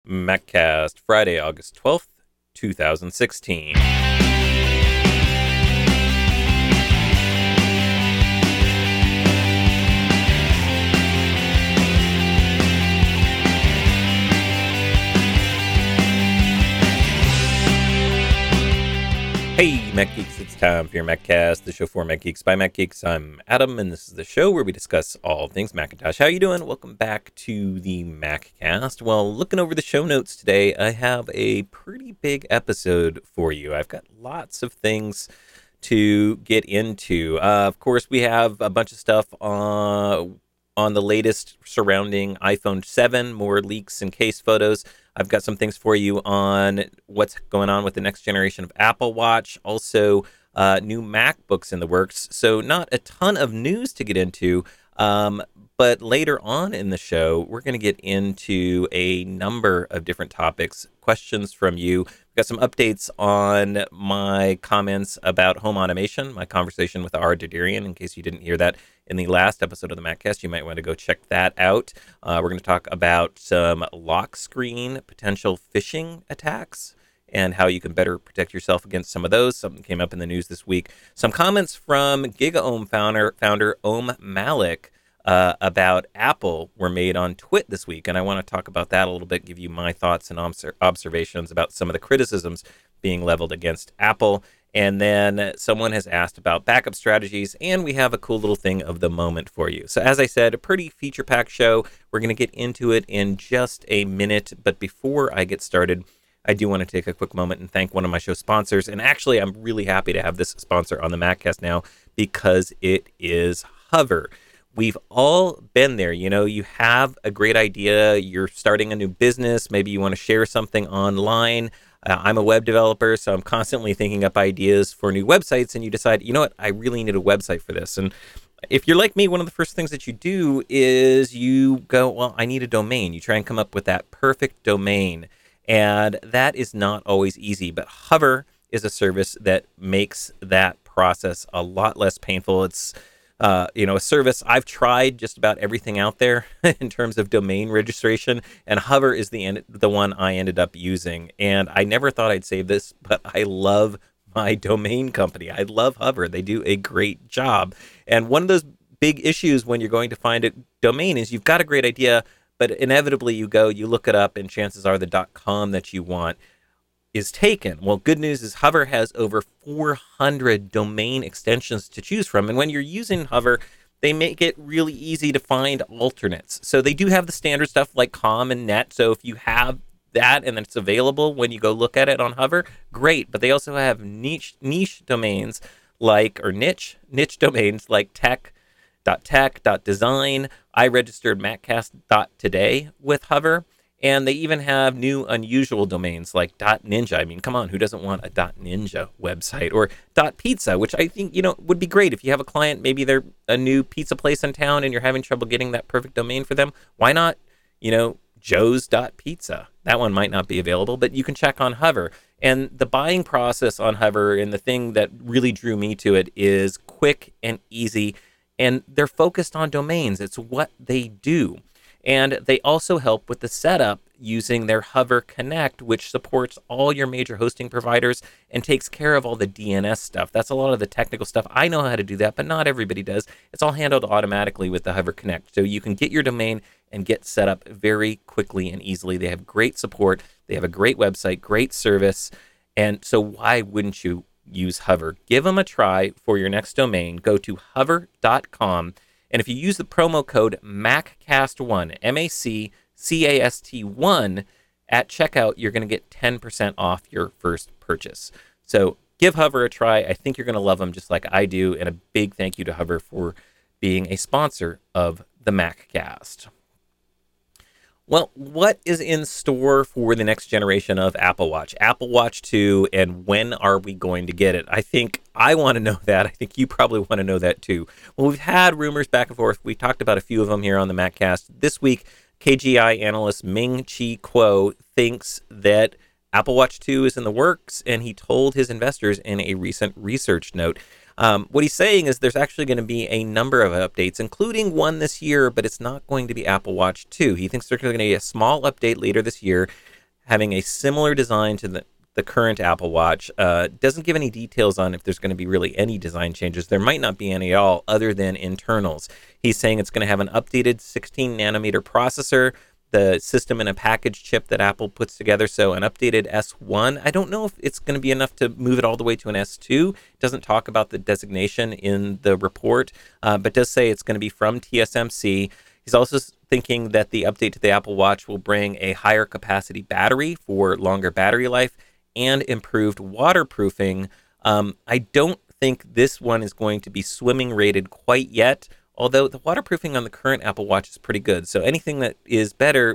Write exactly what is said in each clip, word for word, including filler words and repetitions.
MacCast, Friday, August twelfth, two thousand sixteen. Hey, Mac Geeks, it's time for your MacCast, the show for Mac Geeks by Mac Geeks. I'm Adam, and this is the show where we discuss all things Macintosh. How you doing? Welcome back to the MacCast. Well, looking over the show notes today, I have a pretty big episode for you. I've got lots of things to get into. Uh, of course, we have a bunch of stuff uh, on the latest surrounding iPhone seven, more leaks and case photos. I've got some things for you on what's going on with the next generation of Apple Watch. Also, uh, new MacBooks in the works. So not a ton of news to get into. Um, but later on in the show, we're going to get into a number of different topics, questions from you. We've got some updates on my comments about home automation, my conversation with Ara Derderian. In case you didn't hear that in the last episode of the MacCast, you might want to go check that out. Uh, we're going to talk about some lock screen potential phishing attacks and how you can better protect yourself against some of those. Something came up in the news this week. Some comments from GigaOM founder, founder Om Malik uh, about Apple were made on Twit this week, and I want to talk about that a little bit, give you my thoughts and obser- observations about some of the criticisms being leveled against Apple. And then someone has asked about backup strategies, and we have a cool little thing of the moment for you. So as I said, a pretty feature-packed show. We're going to get into it in just a minute, but before I get started, I do want to take a quick moment and thank one of my show sponsors. And actually, I'm really happy to have this sponsor on the MacCast now because it is Hover. We've all been there. You know, you have a great idea. You're starting a new business. Maybe you want to share something online. Uh, I'm a web developer, so I'm constantly thinking up ideas for new websites. And you decide, you know what, I really need a website for this. And if you're like me, one of the first things that you do is you go, well, I need a domain. You try and come up with that perfect domain. And that is not always easy. But Hover is a service that makes that process a lot less painful. It's Uh, you know, a service. I've tried just about everything out there in terms of domain registration, and Hover is the end, the one I ended up using. And I never thought I'd say this, but I love my domain company. I love Hover. They do a great job. And one of those big issues when you're going to find a domain is you've got a great idea, but inevitably you go, you look it up, and chances are the .com that you want is taken. Well, good news is Hover has over four hundred domain extensions to choose from. And when you're using Hover, they make it really easy to find alternates. So they do have the standard stuff like com and net. So if you have that and it's available when you go look at it on Hover, great. But they also have niche niche domains like, or niche, niche domains like tech dot tech dot design. I registered maccast.today with Hover. And they even have new unusual domains like .ninja. I mean, come on, who doesn't want a .ninja website? Or .pizza, which I think, you know, would be great if you have a client, maybe they're a new pizza place in town and you're having trouble getting that perfect domain for them. Why not, you know, joe's dot pizza? That one might not be available, but you can check on Hover. And the buying process on Hover, and the thing that really drew me to it, is quick and easy. And they're focused on domains. It's what they do. And they also help with the setup using their Hover Connect, which supports all your major hosting providers and takes care of all the D N S stuff. That's a lot of the technical stuff. I know how to do that, but not everybody does. It's all handled automatically with the Hover Connect. So you can get your domain and get set up very quickly and easily. They have great support. They have a great website, great service. And so why wouldn't you use Hover? Give them a try for your next domain. Go to hover dot com. And if you use the promo code MACCAST one, M A C C A S T one, at checkout, you're going to get ten percent off your first purchase. So give Hover a try. I think you're going to love them just like I do. And a big thank you to Hover for being a sponsor of the MacCast. Well, what is in store for the next generation of Apple Watch? Apple Watch two, and when are we going to get it? I think I want to know that. I think you probably want to know that too. Well, we've had rumors back and forth. We talked about a few of them here on the MacCast. This week, K G I analyst Ming-Chi Kuo thinks that Apple Watch two is in the works, and he told his investors in a recent research note. Um, what he's saying is there's actually going to be a number of updates, including one this year, but it's not going to be Apple Watch two. He thinks there's going to be a small update later this year having a similar design to the, the current Apple Watch. Uh, doesn't give any details on if there's going to be really any design changes. There might not be any at all other than internals. He's saying it's going to have an updated sixteen nanometer processor, the system in a package chip that Apple puts together, so an updated S one. I don't know if it's going to be enough to move it all the way to an S two. It doesn't talk about the designation in the report, uh, but does say it's going to be from T S M C. He's also thinking that the update to the Apple Watch will bring a higher capacity battery for longer battery life and improved waterproofing. Um, I don't think this one is going to be swimming rated quite yet, although the waterproofing on the current Apple Watch is pretty good. So anything that is better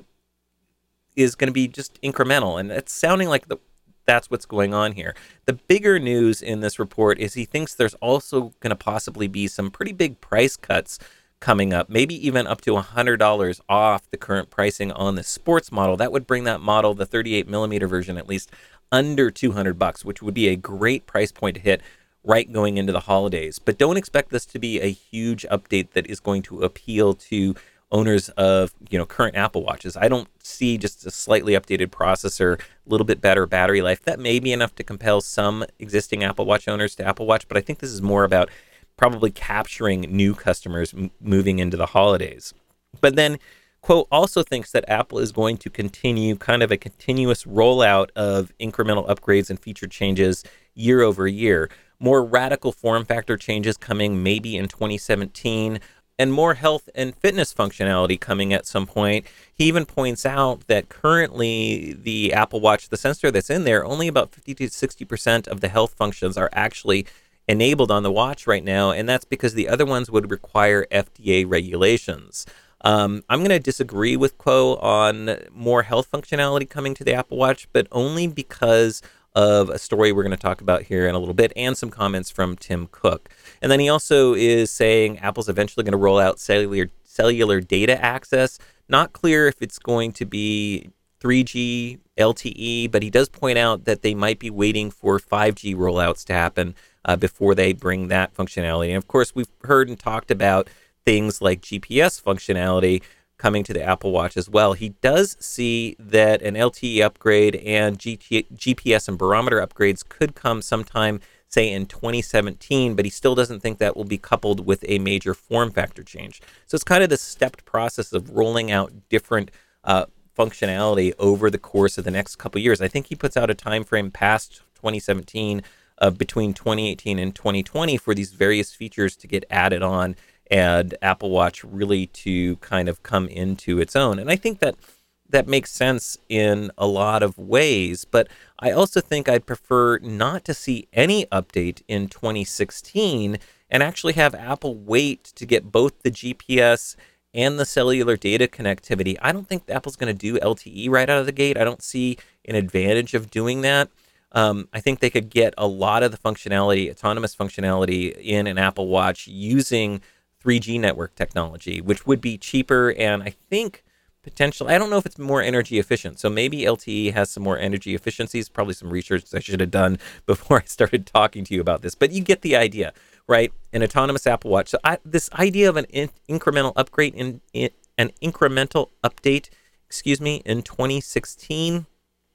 is going to be just incremental. And it's sounding like the, that's what's going on here. The bigger news in this report is he thinks there's also going to possibly be some pretty big price cuts coming up, maybe even up to one hundred dollars off the current pricing on the sports model. That would bring that model, the thirty-eight millimeter version at least, under two hundred bucks, which would be a great price point to hit right going into the holidays. But don't expect this to be a huge update that is going to appeal to owners of, you know, current Apple Watches. I don't see just a slightly updated processor, a little bit better battery life. That may be enough to compel some existing Apple Watch owners to Apple Watch, but I think this is more about probably capturing new customers m- moving into the holidays. But then Quo also thinks that Apple is going to continue kind of a continuous rollout of incremental upgrades and feature changes year over year. More radical form factor changes coming maybe in twenty seventeen, and more health and fitness functionality coming at some point. He even points out that currently the Apple Watch, the sensor that's in there, only about fifty to sixty percent of the health functions are actually enabled on the watch right now, and that's because the other ones would require F D A regulations. Um, I'm going to disagree with Quo on more health functionality coming to the Apple Watch, but only because of a story we're going to talk about here in a little bit and some comments from Tim Cook. And then he also is saying Apple's eventually going to roll out cellular cellular data access. Not clear if it's going to be three G, L T E, but he does point out that they might be waiting for five G rollouts to happen uh, before they bring that functionality. And of course, we've heard and talked about things like G P S functionality coming to the Apple Watch as well. He does see that an L T E upgrade and G P S and barometer upgrades could come sometime, say in twenty seventeen, but he still doesn't think that will be coupled with a major form factor change. So it's kind of the stepped process of rolling out different uh, functionality over the course of the next couple of years. I think he puts out a time frame past twenty seventeen uh, between twenty eighteen and twenty twenty for these various features to get added on and Apple Watch really to kind of come into its own. And I think that that makes sense in a lot of ways, but I also think I'd prefer not to see any update in twenty sixteen and actually have Apple wait to get both the G P S and the cellular data connectivity. I don't think Apple's going to do L T E right out of the gate. I don't see an advantage of doing that. Um, I think they could get a lot of the functionality, autonomous functionality in an Apple Watch using three G network technology, which would be cheaper and I think potentially, I don't know if it's more energy efficient. So maybe L T E has some more energy efficiencies, probably some research I should have done before I started talking to you about this, but you get the idea, right? An autonomous Apple Watch. So I, this idea of an in, incremental upgrade in, in an incremental update, excuse me, in twenty sixteen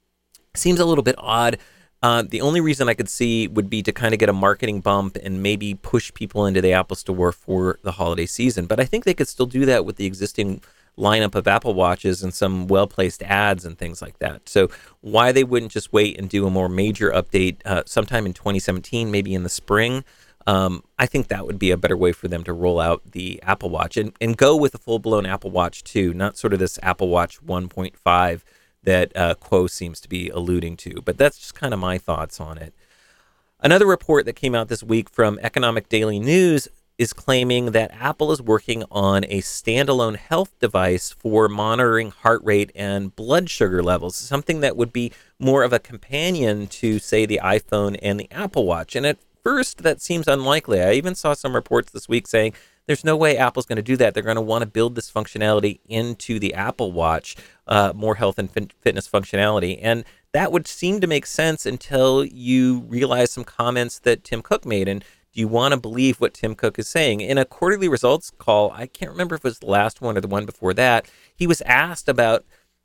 seems a little bit odd. Uh, the only reason I could see would be to kind of get a marketing bump and maybe push people into the Apple Store for the holiday season. But I think they could still do that with the existing lineup of Apple Watches and some well-placed ads and things like that. So why they wouldn't just wait and do a more major update uh, sometime in twenty seventeen, maybe in the spring, um, I think that would be a better way for them to roll out the Apple Watch and, and go with a full-blown Apple Watch two, not sort of this Apple Watch one point five that uh, Quo seems to be alluding to. But that's just kind of my thoughts on it. Another report that came out this week from Economic Daily News is claiming that Apple is working on a standalone health device for monitoring heart rate and blood sugar levels, something that would be more of a companion to, say, the iPhone and the Apple Watch. And at first, that seems unlikely. I even saw some reports this week saying there's no way Apple's going to do that. They're going to want to build this functionality into the Apple Watch, uh, more health and fit- fitness functionality. And that would seem to make sense until you realize some comments that Tim Cook made. And do you want to believe what Tim Cook is saying? In a quarterly results call, I can't remember if it was the last one or the one before that, he was asked about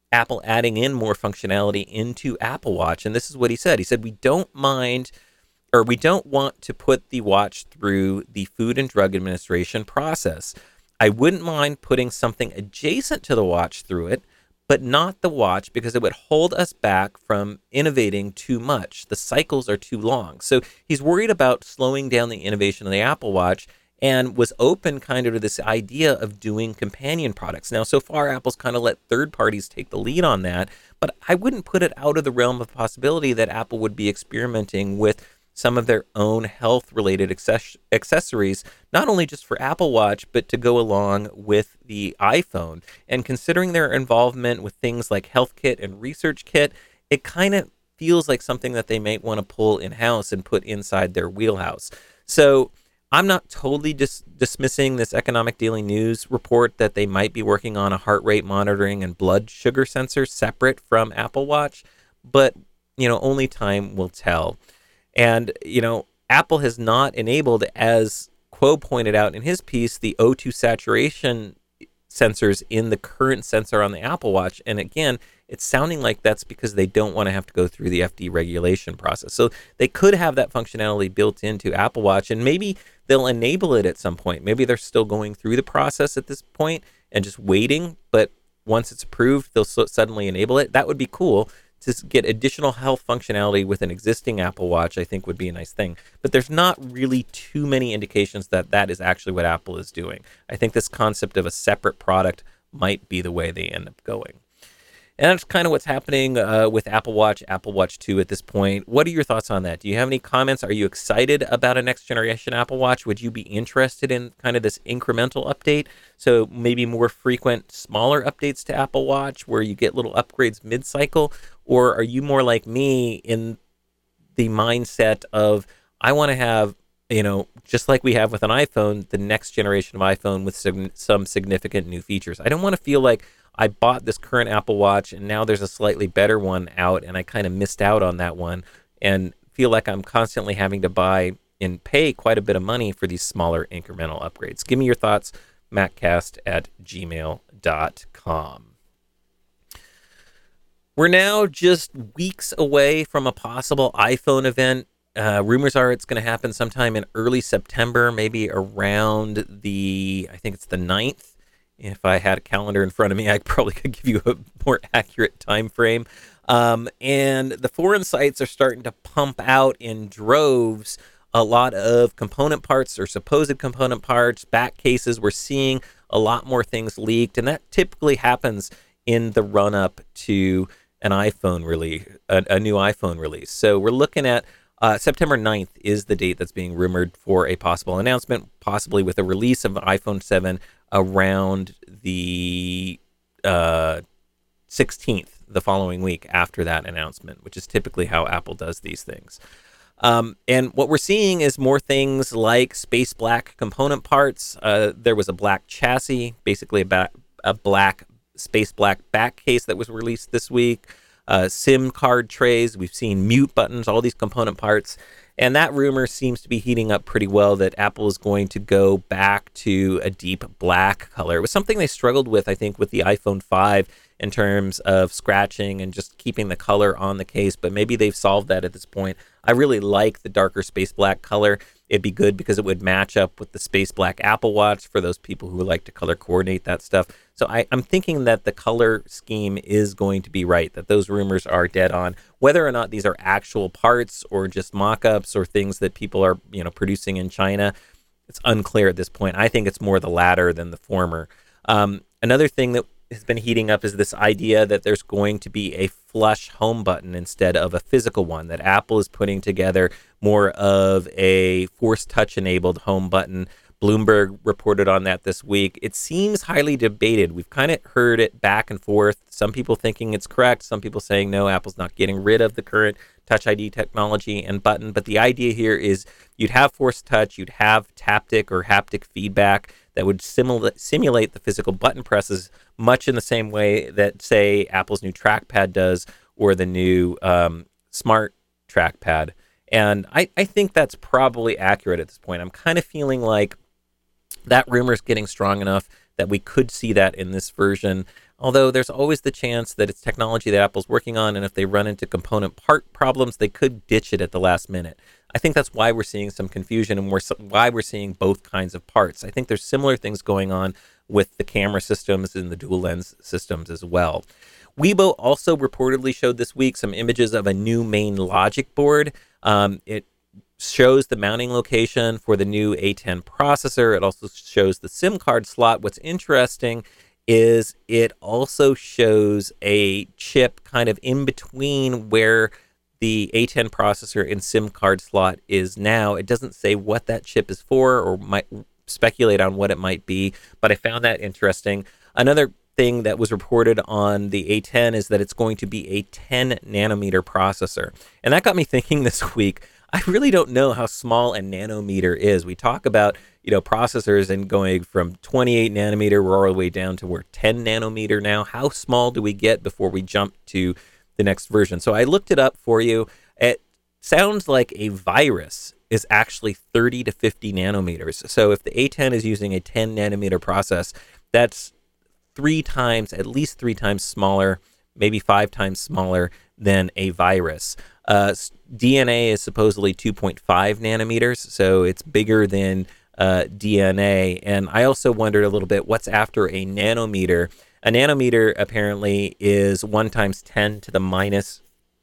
Apple adding in more functionality into Apple Watch. And this is what he said. He said, we don't mind, or we don't want to put the watch through the Food and Drug Administration process. I wouldn't mind putting something adjacent to the watch through it, but not the watch, because it would hold us back from innovating too much. The cycles are too long. So he's worried about slowing down the innovation of the Apple Watch, and was open kind of to this idea of doing companion products. Now, so far, Apple's kind of let third parties take the lead on that, but I wouldn't put it out of the realm of possibility that Apple would be experimenting with some of their own health-related access- accessories, not only just for Apple Watch, but to go along with the iPhone. And considering their involvement with things like HealthKit and ResearchKit, it kind of feels like something that they might want to pull in-house and put inside their wheelhouse. So I'm not totally dis- dismissing this Economic Daily News report that they might be working on a heart rate monitoring and blood sugar sensor separate from Apple Watch, but, you know, only time will tell. And, you know, Apple has not enabled, as Kuo pointed out in his piece, the O two saturation sensors in the current sensor on the Apple Watch. And again, it's sounding like that's because they don't want to have to go through the F D A regulation process. So they could have that functionality built into Apple Watch, and maybe they'll enable it at some point. Maybe they're still going through the process at this point and just waiting, but once it's approved, they'll so suddenly enable it. That would be cool. To get additional health functionality with an existing Apple Watch, I think would be a nice thing. But there's not really too many indications that that is actually what Apple is doing. I think this concept of a separate product might be the way they end up going. And that's kind of what's happening uh, with Apple Watch, Apple Watch two at this point. What are your thoughts on that? Do you have any comments? Are you excited about a next generation Apple Watch? Would you be interested in kind of this incremental update? So maybe more frequent, smaller updates to Apple Watch where you get little upgrades mid-cycle? Or are you more like me in the mindset of, I want to have, you know, just like we have with an iPhone, the next generation of iPhone with some, some significant new features. I don't want to feel like I bought this current Apple Watch and now there's a slightly better one out and I kind of missed out on that one and feel like I'm constantly having to buy and pay quite a bit of money for these smaller incremental upgrades. Give me your thoughts, maccast at gmail dot com. We're now just weeks away from a possible iPhone event. Uh, rumors are it's going to happen sometime in early September, maybe around the, I think it's the ninth. If I had a calendar in front of me, I probably could give you a more accurate time frame. Um, and the foreign sites are starting to pump out in droves a lot of component parts or supposed component parts, back cases. We're seeing a lot more things leaked, and that typically happens in the run-up to an iPhone release, a, a new iPhone release. So we're looking at uh, September ninth is the date that's being rumored for a possible announcement, possibly with a release of iPhone seven around the uh, sixteenth, the following week after that announcement, which is typically how Apple does these things. Um, and what we're seeing is more things like space black component parts. Uh, there was a black chassis, basically a, ba- a black space black back case that was released this week. Uh, SIM card trays. We've seen mute buttons, all these component parts. And that rumor seems to be heating up pretty well that Apple is going to go back to a deep black color. It was something they struggled with, I think, with the iPhone five in terms of scratching and just keeping the color on the case, but maybe they've solved that at this point. I really like the darker space black color. It'd be good because it would match up with the space black Apple Watch for those people who like to color coordinate that stuff. So I, I'm thinking that the color scheme is going to be right, that those rumors are dead on. Whether or not these are actual parts or just mock-ups or things that people are, you know, producing in China, it's unclear at this point. I think it's more the latter than the former. Um, another thing that has been heating up is this idea that there's going to be a flush home button instead of a physical one, that Apple is putting together more of a force touch enabled home button. Bloomberg reported on that this week. It seems highly debated. We've kind of heard it back and forth. Some people thinking it's correct. Some people saying, no, Apple's not getting rid of the current Touch I D technology and button. But the idea here is you'd have force touch, you'd have taptic or haptic feedback that would simula- simulate the physical button presses much in the same way that, say, Apple's new trackpad does or the new um, smart trackpad. And I, I think that's probably accurate at this point. I'm kind of feeling like that rumor is getting strong enough that we could see that in this version. although there's always the chance that it's technology that Apple's working on, and if they run into component part problems, they could ditch it at the last minute. I think that's why we're seeing some confusion, and we're, why we're seeing both kinds of parts. I think there's similar things going on with the camera systems and the dual lens systems as well. Weibo also reportedly showed this week some images of a new main logic board. Um, it shows the mounting location for the new A ten processor. It also shows the SIM card slot. What's interesting is it also shows a chip kind of in between where the A ten processor and SIM card slot is now. It doesn't say what that chip is for or might speculate on what it might be, but I found that interesting. Another thing that was reported on the A ten is that it's going to be a ten nanometer processor. And that got me thinking this week, I really don't know how small a nanometer is. We talk about, you know, processors and going from twenty-eight nanometer, we're all the way down to we're ten nanometer now. How small do we get before we jump to the next version? So I looked it up for you. It sounds like a virus is actually thirty to fifty nanometers. So if the A ten is using a ten nanometer process, that's three times, at least three times smaller, maybe five times smaller than a virus. Uh, D N A is supposedly two point five nanometers, so it's bigger than uh, D N A. And I also wondered a little bit, what's after a nanometer? A nanometer apparently is one times ten to the minus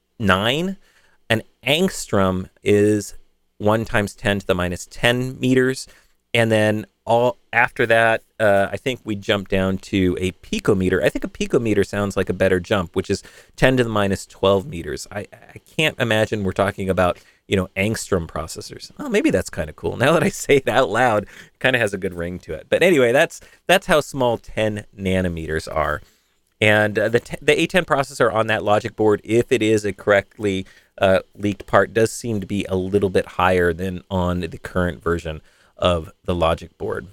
nine. An angstrom is one times ten to the minus ten meters. And then all after that, uh, I think we jump down to a picometer. I think a picometer sounds like a better jump, which is ten to the minus twelve meters. I, I can't imagine we're talking about, you know, angstrom processors. Well, maybe that's kind of cool. Now that I say it out loud, it kind of has a good ring to it. But anyway, that's that's how small ten nanometers are. And uh, the t- the A ten processor on that logic board, if it is a correctly uh, leaked part, does seem to be a little bit higher than on the current version of the logic board.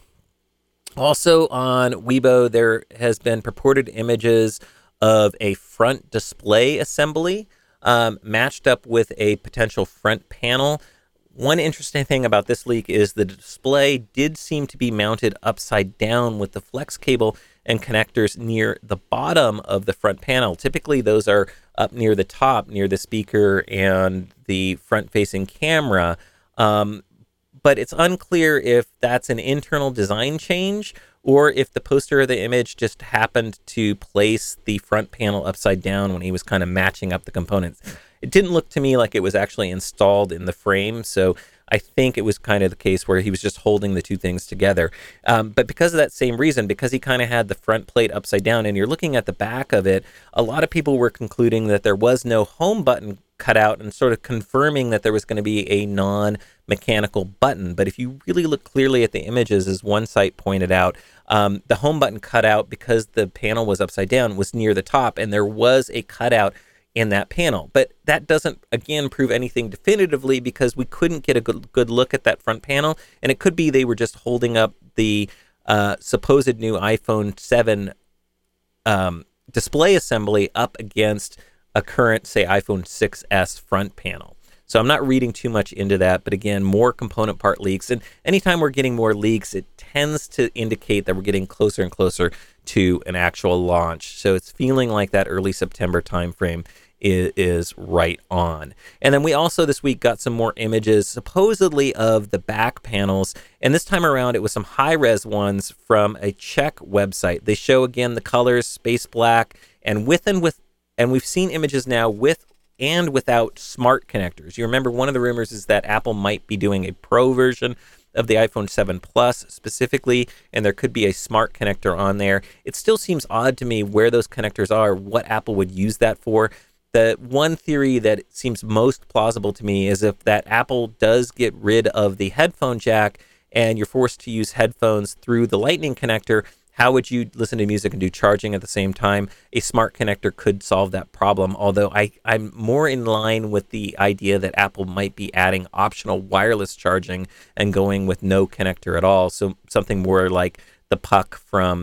Also on Weibo, there has been purported images of a front display assembly um, matched up with a potential front panel. One interesting thing about this leak is the display did seem to be mounted upside down with the flex cable and connectors near the bottom of the front panel. Typically, those are up near the top, near the speaker and the front-facing camera. Um, but it's unclear if that's an internal design change or if the poster of the image just happened to place the front panel upside down when he was kind of matching up the components. It didn't look to me like it was actually installed in the frame, so I think it was kind of the case where he was just holding the two things together. Um, but because of that same reason, because he kind of had the front plate upside down and you're looking at the back of it, a lot of people were concluding that there was no home button cut out and sort of confirming that there was going to be a non-mechanical button. But if you really look clearly at the images, as one site pointed out, um, the home button cutout, because the panel was upside down, was near the top, and there was a cutout in that panel. But that doesn't, again, prove anything definitively because we couldn't get a good, good look at that front panel, and it could be they were just holding up the uh, supposed new iPhone seven um, display assembly up against a current, say, iPhone six S front panel. So I'm not reading too much into that, but again, more component part leaks. And anytime we're getting more leaks, it tends to indicate that we're getting closer and closer to an actual launch. So it's feeling like that early September timeframe is, is right on. And then we also this week got some more images, supposedly of the back panels. And this time around, it was some high-res ones from a Czech website. They show, again, the colors, space black, and with and with And we've seen images now with and without smart connectors. You remember one of the rumors is that Apple might be doing a Pro version of the iPhone seven Plus specifically, and there could be a smart connector on there. It still seems odd to me where those connectors are, what Apple would use that for. The one theory that seems most plausible to me is if that Apple does get rid of the headphone jack and you're forced to use headphones through the Lightning connector, how would you listen to music and do charging at the same time? A smart connector could solve that problem, although I, I'm more in line with the idea that Apple might be adding optional wireless charging and going with no connector at all. So something more like the puck from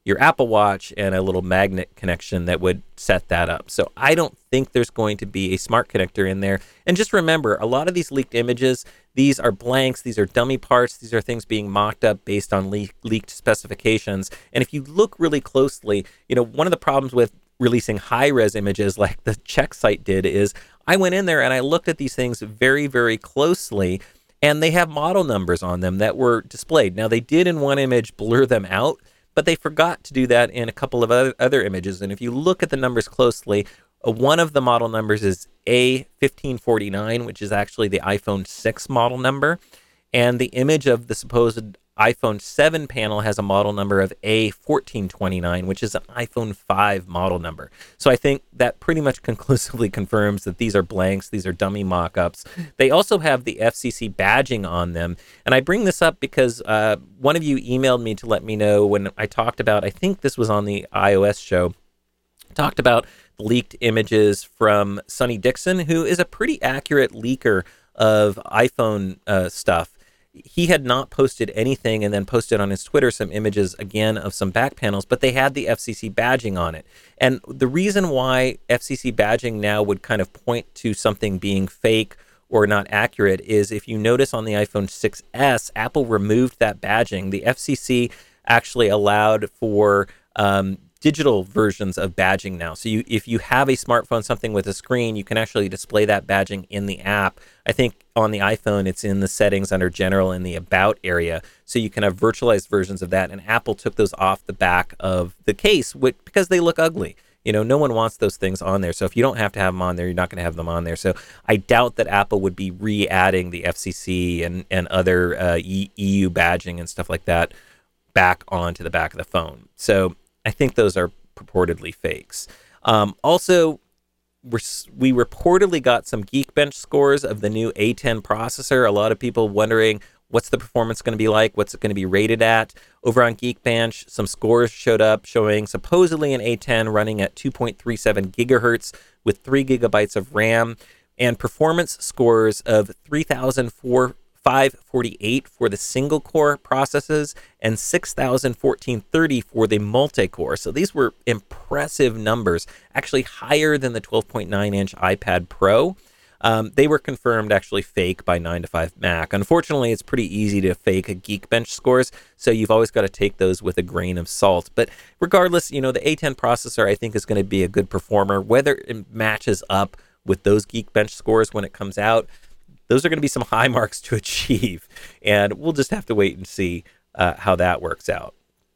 your Apple Watch and a little magnet connection that would set that up. So I don't think there's going to be a smart connector in there. And just remember, a lot of these leaked images, these are blanks, these are dummy parts, these are things being mocked up based on le- leaked specifications. And if you look really closely, you know, one of the problems with releasing high-res images like the Check site did is I went in there and I looked at these things very, very closely, and they have model numbers on them that were displayed. Now, they did in one image blur them out, but they forgot to do that in a couple of other, other images. And if you look at the numbers closely, uh, one of the model numbers is A fifteen forty-nine, which is actually the iPhone six model number. And the image of the supposed iPhone seven panel has a model number of A fourteen twenty-nine, which is an iPhone five model number. So I think that pretty much conclusively confirms that these are blanks, these are dummy mock-ups. They also have the F C C badging on them. And I bring this up because uh, one of you emailed me to let me know when I talked about, I think this was on the iOS show, talked about the leaked images from Sonny Dixon, who is a pretty accurate leaker of iPhone uh, stuff. He had not posted anything and then posted on his Twitter some images again of some back panels, but they had the F C C badging on it. And the reason why F C C badging now would kind of point to something being fake or not accurate is if you notice on the iPhone six S, Apple removed that badging. The F C C actually allowed for um, digital versions of badging now. So you, if you have a smartphone, something with a screen, you can actually display that badging in the app. I think on the iPhone, it's in the settings under general in the about area. So you can have virtualized versions of that. And Apple took those off the back of the case which, because they look ugly. You know, no one wants those things on there. So if you don't have to have them on there, you're not going to have them on there. So I doubt that Apple would be re-adding the F C C and, and other uh, E U badging and stuff like that back onto the back of the phone. So I think those are purportedly fakes. Um, also, we're, we reportedly got some Geekbench scores of the new A ten processor. A lot of people wondering what's the performance going to be like, what's it going to be rated at. Over on Geekbench, some scores showed up showing supposedly an A ten running at two point three seven gigahertz with three gigabytes of RAM, and performance scores of three thousand five hundred forty-eight for the single core processes and six thousand fourteen thirty for the multi-core. So these were impressive numbers, actually higher than the twelve point nine inch iPad Pro. Um, they were confirmed actually fake by nine to five Mac. Unfortunately, it's pretty easy to fake Geekbench scores, so you've always got to take those with a grain of salt. But regardless, you know, the A ten processor I think is going to be a good performer. Whether it matches up with those Geekbench scores when it comes out, those are going to be some high marks to achieve, and we'll just have to wait and see uh, how that works out.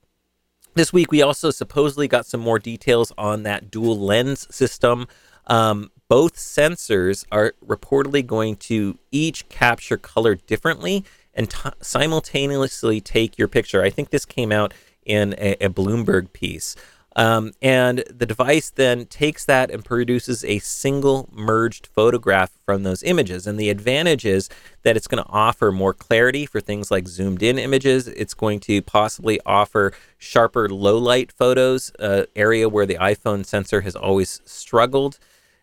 This week, we also supposedly got some more details on that dual lens system. Um, both sensors are reportedly going to each capture color differently and t- simultaneously take your picture. I think this came out in a, a Bloomberg piece. Um, and the device then takes that and produces a single merged photograph from those images. And the advantage is that it's going to offer more clarity for things like zoomed in images. It's going to possibly offer sharper low light photos, uh, area where the iPhone sensor has always struggled.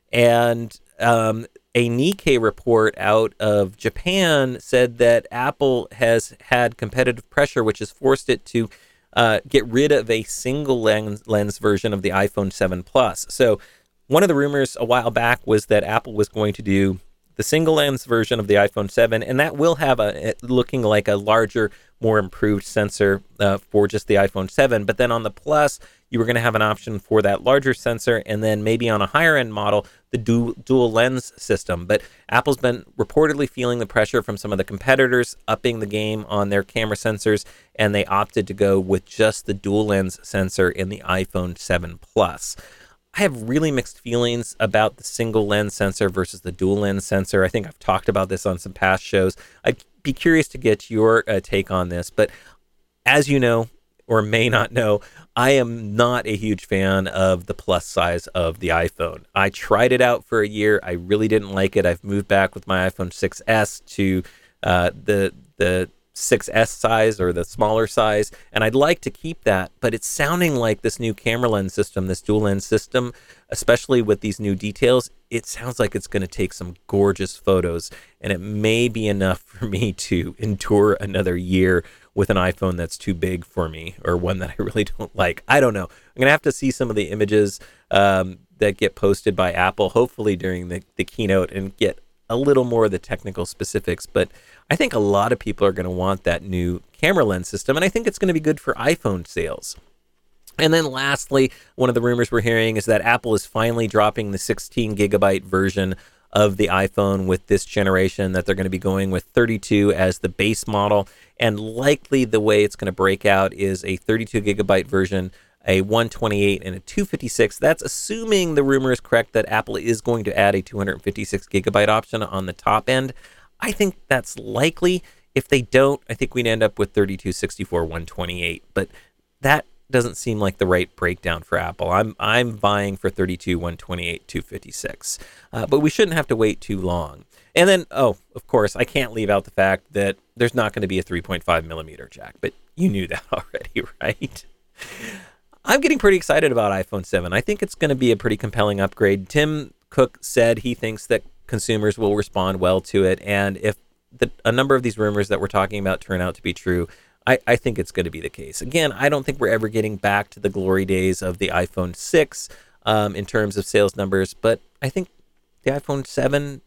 And um, a Nikkei report out of Japan said that Apple has had competitive pressure, which has forced it to Uh, get rid of a single lens, lens version of the iPhone seven Plus. So one of the rumors a while back was that Apple was going to do the single lens version of the iPhone seven, and that will have a looking like a larger, more improved sensor uh, for just the iPhone seven. But then on the Plus, you were going to have an option for that larger sensor, and then maybe on a higher end model, the dual, dual lens system. But Apple's been reportedly feeling the pressure from some of the competitors upping the game on their camera sensors, and they opted to go with just the dual lens sensor in the iPhone seven Plus. I have really mixed feelings about the single lens sensor versus the dual lens sensor. I think I've talked about this on some past shows. I'd be curious to get your uh, take on this, but as you know, or may not know, I am not a huge fan of the plus size of the iPhone. I tried it out for a year. I really didn't like it. I've moved back with my iPhone six S to uh, the the six S size or the smaller size, and I'd like to keep that, but it's sounding like this new camera lens system, this dual lens system, especially with these new details, it sounds like it's going to take some gorgeous photos, and it may be enough for me to endure another year with an iPhone that's too big for me or one that I really don't like. I don't know. I'm going to have to see some of the images um, that get posted by Apple, hopefully during the, the keynote, and get a little more of the technical specifics. But I think a lot of people are going to want that new camera lens system, and I think it's going to be good for iPhone sales. And then lastly, one of the rumors we're hearing is that Apple is finally dropping the sixteen gigabyte version of the iPhone with this generation, that they're going to be going with thirty-two as the base model. And likely the way it's going to break out is a thirty-two gigabyte version, a one twenty-eight, and a two fifty-six. That's assuming the rumor is correct that Apple is going to add a two fifty-six gigabyte option on the top end. I think that's likely. If they don't, I think we'd end up with thirty-two, sixty-four, one twenty-eight. But that doesn't seem like the right breakdown for Apple. I'm I'm buying for thirty-two, one twenty-eight, two fifty-six. Uh, but we shouldn't have to wait too long. And then, oh, of course, I can't leave out the fact that there's not going to be a three point five millimeter jack. But you knew that already, right? I'm getting pretty excited about iPhone seven. I think it's going to be a pretty compelling upgrade. Tim Cook said he thinks that consumers will respond well to it. And if the, a number of these rumors that we're talking about turn out to be true, I, I think it's going to be the case. Again, I don't think we're ever getting back to the glory days of the iPhone six um, in terms of sales numbers, but I think the iPhone seven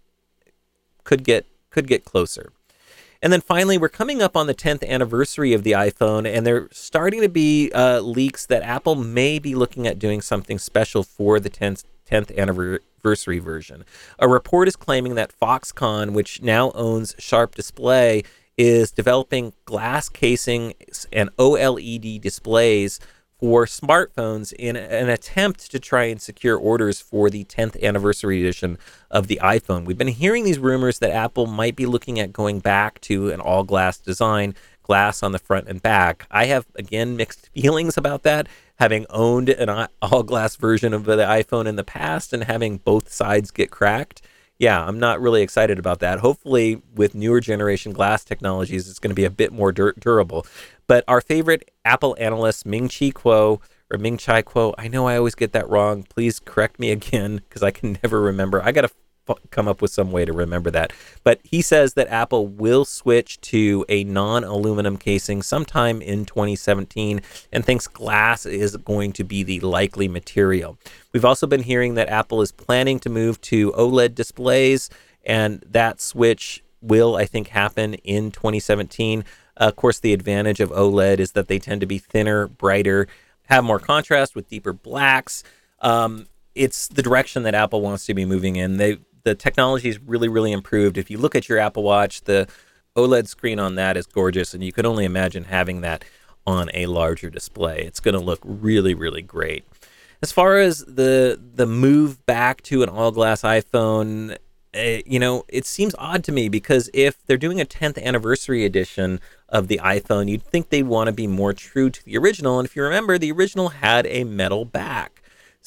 could get could get closer. And then finally, we're coming up on the tenth anniversary of the iPhone, and there are starting to be uh, leaks that Apple may be looking at doing something special for the tenth anniversary version. A report is claiming that Foxconn, which now owns Sharp Display, is developing glass casing and OLED displays for smartphones in an attempt to try and secure orders for the tenth anniversary edition of the iPhone. We've been hearing these rumors that Apple might be looking at going back to an all-glass design, glass on the front and back. I have, again, mixed feelings about that, having owned an all-glass version of the iPhone in the past and having both sides get cracked. Yeah, I'm not really excited about that. Hopefully, with newer generation glass technologies, it's going to be a bit more dur- durable. But our favorite Apple analyst, Ming-Chi Kuo, or Ming-Chi Kuo, I know I always get that wrong. Please correct me again, because I can never remember. I got to f- come up with some way to remember that. But he says that Apple will switch to a non-aluminum casing sometime in twenty seventeen, and thinks glass is going to be the likely material. We've also been hearing that Apple is planning to move to OLED displays, and that switch will, I think, happen in twenty seventeen. Uh, of course, the advantage of OLED is that they tend to be thinner, brighter, have more contrast with deeper blacks. Um, it's the direction that Apple wants to be moving in. They, the technology is really, really improved. If you look at your Apple Watch, the OLED screen on that is gorgeous, and you can only imagine having that on a larger display. It's going to look really, really great. As far as the the move back to an all-glass iPhone, uh, you know, it seems odd to me, because if they're doing a tenth anniversary edition of the iPhone, you'd think they'd want to be more true to the original. And if you remember, the original had a metal back.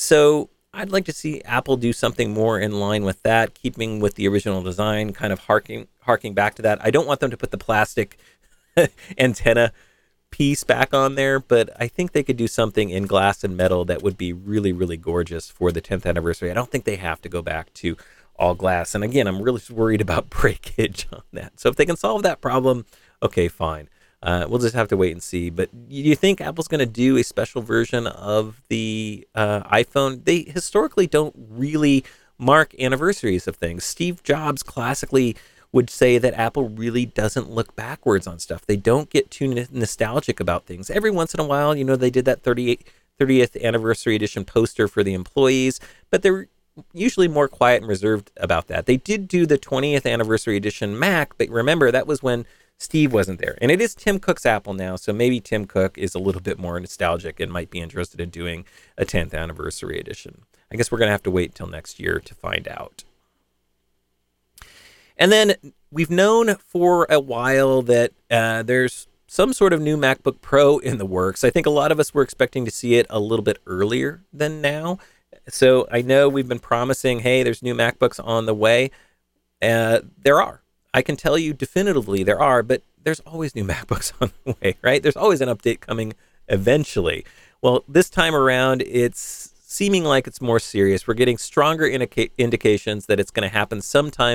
So I'd like to see Apple do something more in line with that, keeping with the original design, kind of harking, harking back to that. I don't want them to put the plastic antenna piece back on there, but I think they could do something in glass and metal that would be really, really gorgeous for the tenth anniversary. I don't think they have to go back to all glass. And again, I'm really worried about breakage on that. So if they can solve that problem, okay, fine. Uh, we'll just have to wait and see. But do you think Apple's going to do a special version of the uh, iPhone? They historically don't really mark anniversaries of things. Steve Jobs classically would say that Apple really doesn't look backwards on stuff. They don't get too n- nostalgic about things. Every once in a while, you know, they did that thirtieth anniversary edition poster for the employees, but they're usually more quiet and reserved about that. They did do the twentieth anniversary edition Mac, but remember, that was when Steve wasn't there. And it is Tim Cook's Apple now, so maybe Tim Cook is a little bit more nostalgic and might be interested in doing a tenth anniversary edition. I guess we're going to have to wait until next year to find out. And then we've known for a while that uh, there's some sort of new MacBook Pro in the works. I think a lot of us were expecting to see it a little bit earlier than now. So I know we've been promising, hey, there's new MacBooks on the way. Uh, there are. I can tell you definitively there are, but there's always new MacBooks on the way, right? There's always an update coming eventually. Well, this time around, it's seeming like it's more serious. We're getting stronger indica- indications that it's going to happen sometime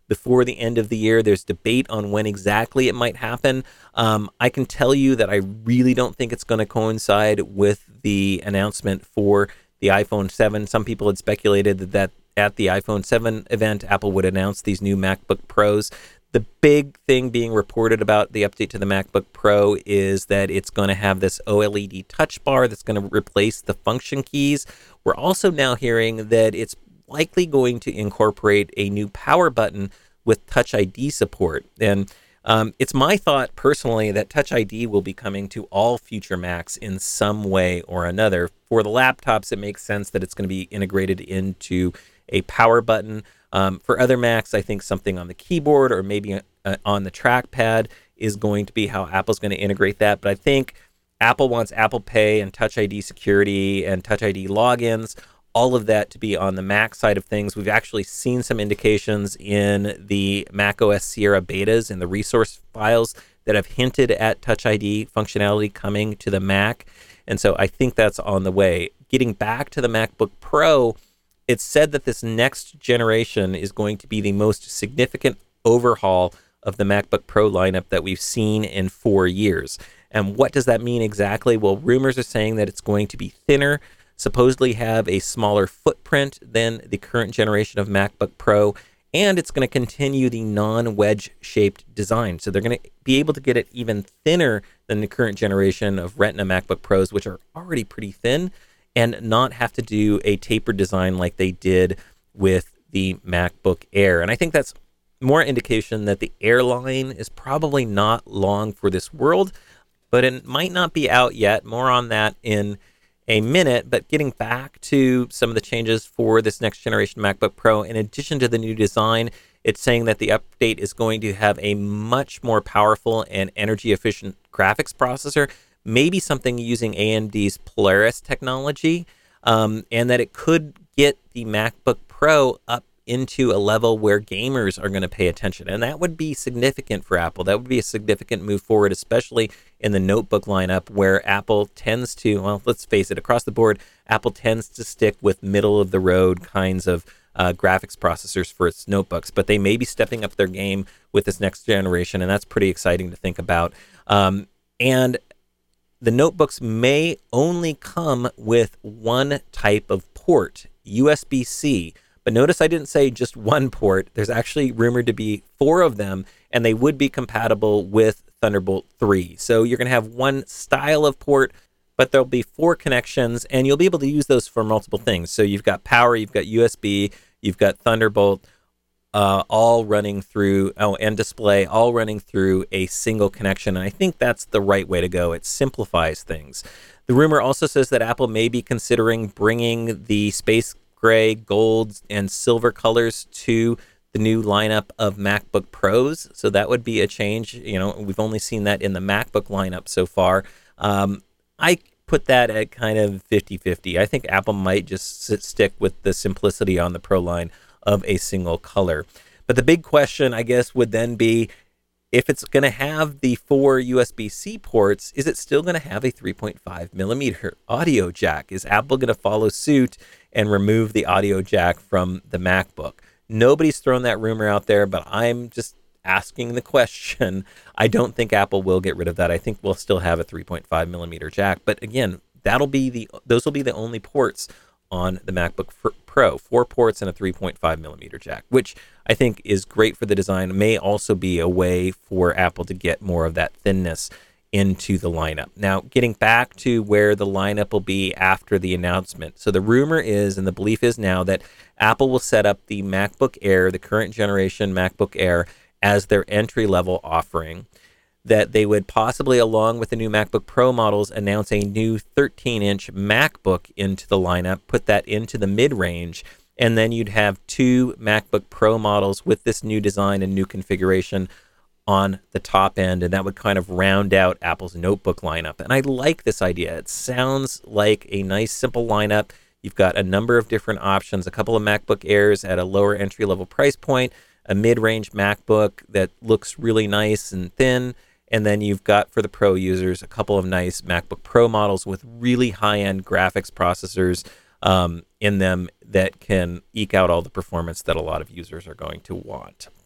before the end of the year. There's debate on when exactly it might happen. Um, I can tell you that I really don't think it's going to coincide with the announcement for the iPhone seven. Some people had speculated that, that at the iPhone seven event, Apple would announce these new MacBook Pros. The big thing being reported about the update to the MacBook Pro is that it's going to have this OLED touch bar that's going to replace the function keys. We're also now hearing that it's likely going to incorporate a new power button with Touch I D support. And um, it's my thought personally that Touch I D will be coming to all future Macs in some way or another. For the laptops, it makes sense that it's going to be integrated into a power button. Um, for other Macs, I think something on the keyboard or maybe uh, on the trackpad is going to be how Apple's going to integrate that. But I think Apple wants Apple Pay and Touch I D security and Touch I D logins, all of that to be on the Mac side of things. We've actually seen some indications in the macOS Sierra betas and the resource files that have hinted at Touch I D functionality coming to the Mac. And so I think that's on the way. Getting back to the MacBook Pro, it's said that this next generation is going to be the most significant overhaul of the MacBook Pro lineup that we've seen in four years. And what does that mean exactly? Well, rumors are saying that it's going to be thinner, supposedly have a smaller footprint than the current generation of MacBook Pro, and it's going to continue the non-wedge shaped design. So they're going to be able to get it even thinner than the current generation of Retina MacBook Pros, which are already pretty thin, and not have to do a tapered design like they did with the MacBook Air. And I think that's more indication that the Air line is probably not long for this world, but it might not be out yet. More on that in a minute. But getting back to some of the changes for this next generation MacBook Pro, in addition to the new design, it's saying that the update is going to have a much more powerful and energy efficient graphics processor, maybe something using A M D's Polaris technology, um, and that it could get the MacBook Pro up into a level where gamers are going to pay attention. And that would be significant for Apple. That would be a significant move forward, especially in the notebook lineup, where Apple tends to, well, let's face it, across the board, Apple tends to stick with middle-of-the-road kinds of uh, graphics processors for its notebooks. But they may be stepping up their game with this next generation, and that's pretty exciting to think about. Um, and the notebooks may only come with one type of port, U S B C. But notice I didn't say just one port. There's actually rumored to be four of them, and they would be compatible with Thunderbolt three. So you're going to have one style of port, but there'll be four connections, and you'll be able to use those for multiple things. So you've got power, you've got U S B, you've got Thunderbolt, uh, all running through, oh, and display, all running through a single connection. And I think that's the right way to go. It simplifies things. The rumor also says that Apple may be considering bringing the space gray, gold, and silver colors to the new lineup of MacBook Pros. So that would be a change. You know, we've only seen that in the MacBook lineup so far. Um, I put that at kind of fifty fifty. I think Apple might just sit, stick with the simplicity on the Pro line of a single color. But the big question, I guess, would then be, if it's going to have the four U S B C ports, is it still going to have a three point five millimeter audio jack? Is Apple going to follow suit and remove the audio jack from the MacBook? Nobody's thrown that rumor out there, but I'm just asking the question. I don't think Apple will get rid of that. I think we'll still have a three point five millimeter jack. But again, that'll be the those will be the only ports on the MacBook Pro, four ports and a three point five millimeter jack, which I think is great for the design. It may also be a way for Apple to get more of that thinness into the lineup. Now, getting back to where the lineup will be after the announcement. So the rumor is, and the belief is now, that Apple will set up the MacBook Air, the current generation MacBook Air, as their entry-level offering. That they would possibly, along with the new MacBook Pro models, announce a new thirteen inch MacBook into the lineup, put that into the mid-range, and then you'd have two MacBook Pro models with this new design and new configuration on the top end, and that would kind of round out Apple's notebook lineup. And I like this idea. It sounds like a nice, simple lineup. You've got a number of different options, a couple of MacBook Airs at a lower entry-level price point, a mid-range MacBook that looks really nice and thin, and then you've got, for the Pro users, a couple of nice MacBook Pro models with really high-end graphics processors um, in them that can eke out all the performance that a lot of users are going to want.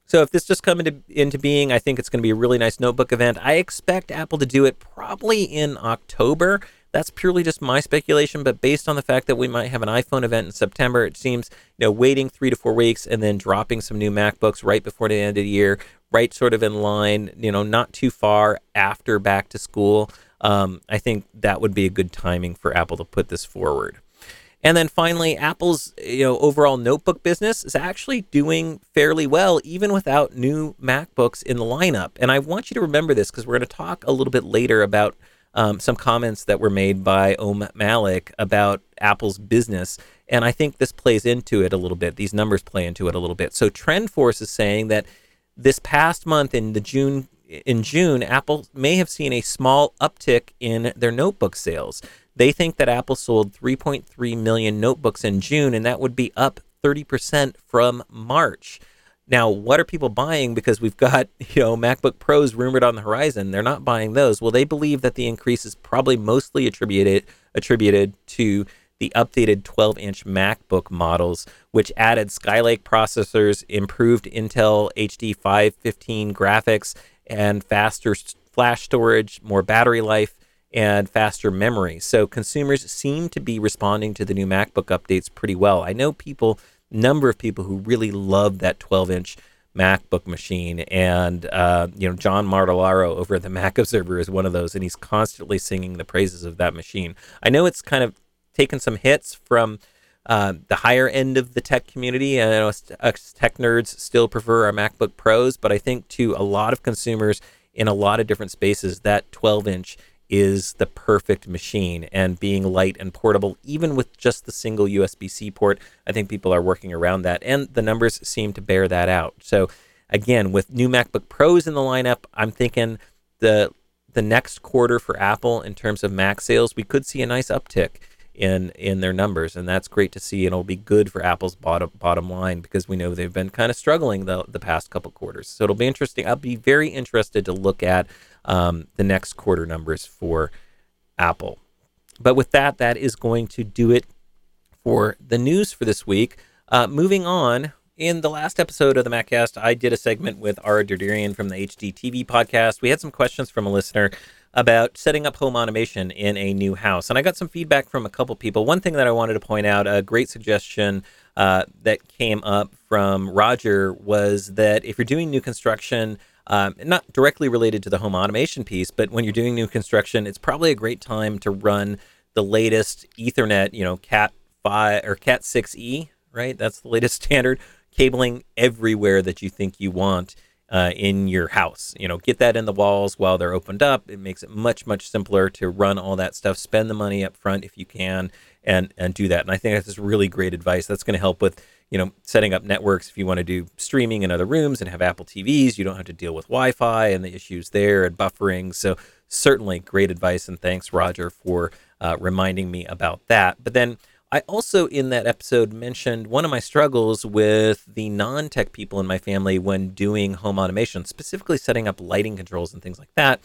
So if this just come into, into being, I think it's going to be a really nice notebook event. I expect Apple to do it probably in October. That's purely just my speculation, but based on the fact that we might have an iPhone event in September, it seems, you know, waiting three to four weeks and then dropping some new MacBooks right before the end of the year, right sort of in line, you know, not too far after back to school. Um, I think that would be a good timing for Apple to put this forward. And then finally, Apple's, you know, overall notebook business is actually doing fairly well, even without new MacBooks in the lineup. And I want you to remember this because we're going to talk a little bit later about um, some comments that were made by Om Malik about Apple's business. And I think this plays into it a little bit. These numbers play into it a little bit. So TrendForce is saying that this past month in the June in June, Apple may have seen a small uptick in their notebook sales. They think that Apple sold three point three million notebooks in June, and that would be up thirty percent from March. Now, what are people buying? Because we've got, you know, MacBook Pros rumored on the horizon. They're not buying those. Well, they believe that the increase is probably mostly attributed attributed to the updated twelve-inch MacBook models, which added Skylake processors, improved Intel H D five fifteen graphics, and faster flash storage, more battery life, and faster memory. So consumers seem to be responding to the new MacBook updates pretty well. I know people, number of people who really love that twelve-inch MacBook machine, and uh, you know, John Martellaro over at the Mac Observer is one of those, and he's constantly singing the praises of that machine. I know it's kind of taken some hits from uh, the higher end of the tech community. I know us, us tech nerds still prefer our MacBook Pros, but I think to a lot of consumers in a lot of different spaces, that twelve-inch is the perfect machine, and being light and portable, even with just the single U S B-C port, I think people are working around that, and the numbers seem to bear that out. So again, with new MacBook Pros in the lineup, I'm thinking the the next quarter for Apple in terms of Mac sales, we could see a nice uptick in in their numbers, and that's great to see, and it'll be good for Apple's bottom bottom line, because we know they've been kind of struggling the the past couple quarters. So it'll be interesting. I'll be very interested to look at um, the next quarter numbers for Apple. But with that, that is going to do it for the news for this week. Uh, moving on, in the last episode of the MacCast, I did a segment with Ara Derderian from the H D T V podcast. We had some questions from a listener about setting up home automation in a new house. And I got some feedback from a couple people. One thing that I wanted to point out, a great suggestion uh, that came up from Roger, was that if you're doing new construction, um, not directly related to the home automation piece, but when you're doing new construction, it's probably a great time to run the latest Ethernet, you know, Cat five or Cat six E, right? That's the latest standard cabling everywhere that you think you want Uh, in your house. You know, get that in the walls while they're opened up. It makes it much, much simpler to run all that stuff. Spend the money up front if you can, and and do that. And I think that's just really great advice. That's going to help with, you know, setting up networks if you want to do streaming in other rooms and have Apple T Vs. You don't have to deal with Wi-Fi and the issues there and buffering. So certainly great advice, and thanks, Roger, for uh, reminding me about that. But then I also, in that episode, mentioned one of my struggles with the non-tech people in my family when doing home automation, specifically setting up lighting controls and things like that,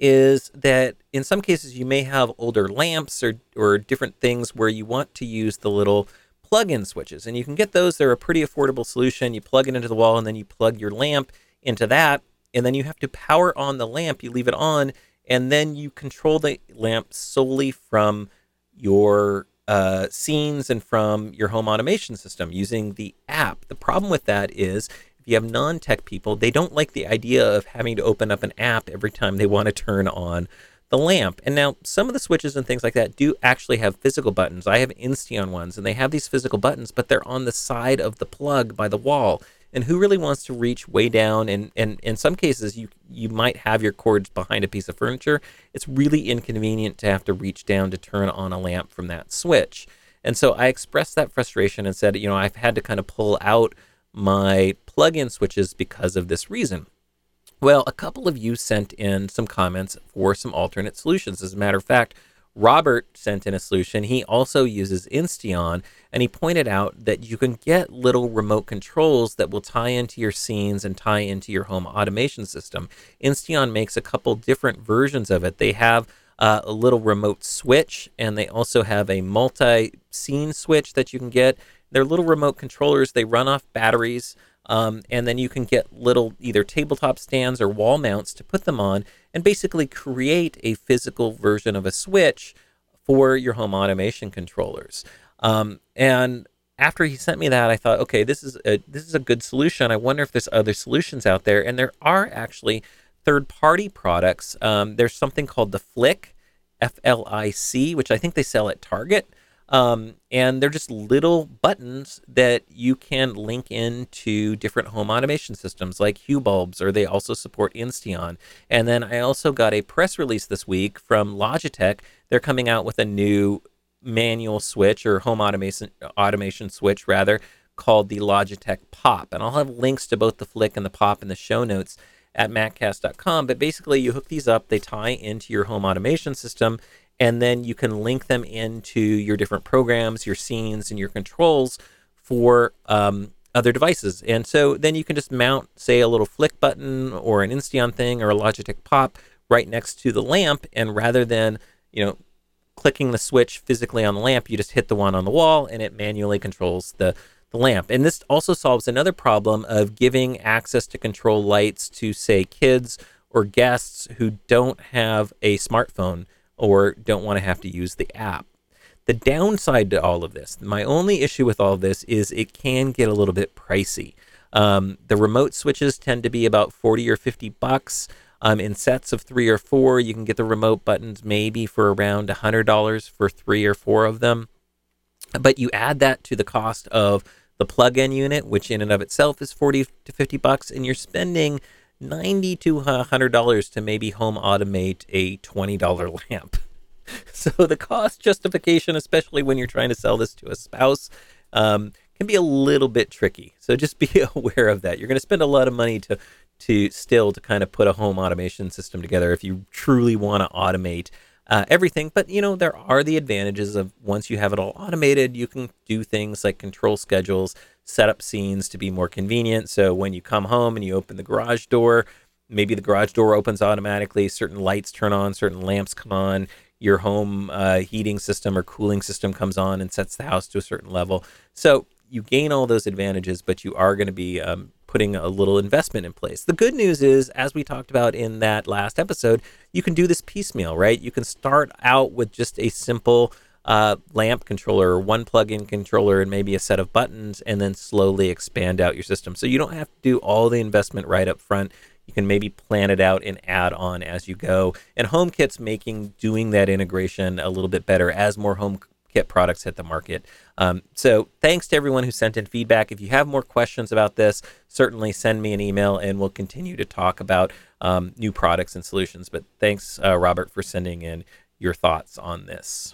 is that in some cases you may have older lamps or, or different things where you want to use the little plug-in switches. And you can get those. They're a pretty affordable solution. You plug it into the wall, and then you plug your lamp into that, and then you have to power on the lamp. You leave it on, and then you control the lamp solely from your Uh, scenes and from your home automation system using the app. The problem with that is if you have non-tech people, they don't like the idea of having to open up an app every time they want to turn on the lamp. And now some of the switches and things like that do actually have physical buttons. I have Insteon ones, and they have these physical buttons, but they're on the side of the plug by the wall. And who really wants to reach way down? And, and in some cases, you you might have your cords behind a piece of furniture. It's really inconvenient to have to reach down to turn on a lamp from that switch. And so I expressed that frustration and said, you know, I've had to kind of pull out my plug-in switches because of this reason. Well, a couple of you sent in some comments for some alternate solutions. As a matter of fact, Robert sent in a solution. He also uses Insteon, and he pointed out that you can get little remote controls that will tie into your scenes and tie into your home automation system. Insteon makes a couple different versions of it. They have uh, a little remote switch, and they also have a multi-scene switch that you can get. They're little remote controllers. They run off batteries. Um, and then you can get little either tabletop stands or wall mounts to put them on and basically create a physical version of a switch for your home automation controllers. Um, and after he sent me that, I thought, okay, this is a, this is a good solution. I wonder if there's other solutions out there. And there are actually third-party products. Um, there's something called the Flick, F L I C, which I think they sell at Target. Um, and they're just little buttons that you can link into different home automation systems like Hue Bulbs, or they also support Insteon. And then I also got a press release this week from Logitech. They're coming out with a new manual switch, or home automation automation switch rather, called the Logitech Pop. And I'll have links to both the Flick and the Pop in the show notes at maccast dot com. But basically you hook these up, they tie into your home automation system, and then you can link them into your different programs, your scenes, and your controls for um, other devices. And so then you can just mount, say, a little Flick button or an Insteon thing or a Logitech Pop right next to the lamp. And rather than, you know, clicking the switch physically on the lamp, you just hit the one on the wall and it manually controls the, the lamp. And this also solves another problem of giving access to control lights to, say, kids or guests who don't have a smartphone or don't want to have to use the app. The downside to all of this, my only issue with all of this, is it can get a little bit pricey. Um, the remote switches tend to be about forty or fifty bucks. Um, in sets of three or four, you can get the remote buttons maybe for around one hundred dollars for three or four of them. But you add that to the cost of the plug-in unit, which in and of itself is forty to fifty bucks, and you're spending ninety to one hundred dollars to maybe home automate a twenty dollar lamp. So the cost justification, especially when you're trying to sell this to a spouse, um, can be a little bit tricky. So just be aware of that. You're going to spend a lot of money to to still to kind of put a home automation system together if you truly want to automate uh, everything. But, you know, there are the advantages of once you have it all automated, you can do things like control schedules, set up scenes to be more convenient. So when you come home and you open the garage door, maybe the garage door opens automatically, certain lights turn on, certain lamps come on, your home uh, heating system or cooling system comes on and sets the house to a certain level. So you gain all those advantages, but you are going to be um, putting a little investment in place. The good news is, as we talked about in that last episode, you can do this piecemeal, right? You can start out with just a simple uh, lamp controller or one plug-in controller and maybe a set of buttons, and then slowly expand out your system. So you don't have to do all the investment right up front. You can maybe plan it out and add on as you go. And HomeKit's making doing that integration a little bit better as more HomeKit products hit the market. Um, so thanks to everyone who sent in feedback. If you have more questions about this, certainly send me an email and we'll continue to talk about um, new products and solutions. But thanks, uh, Robert, for sending in your thoughts on this.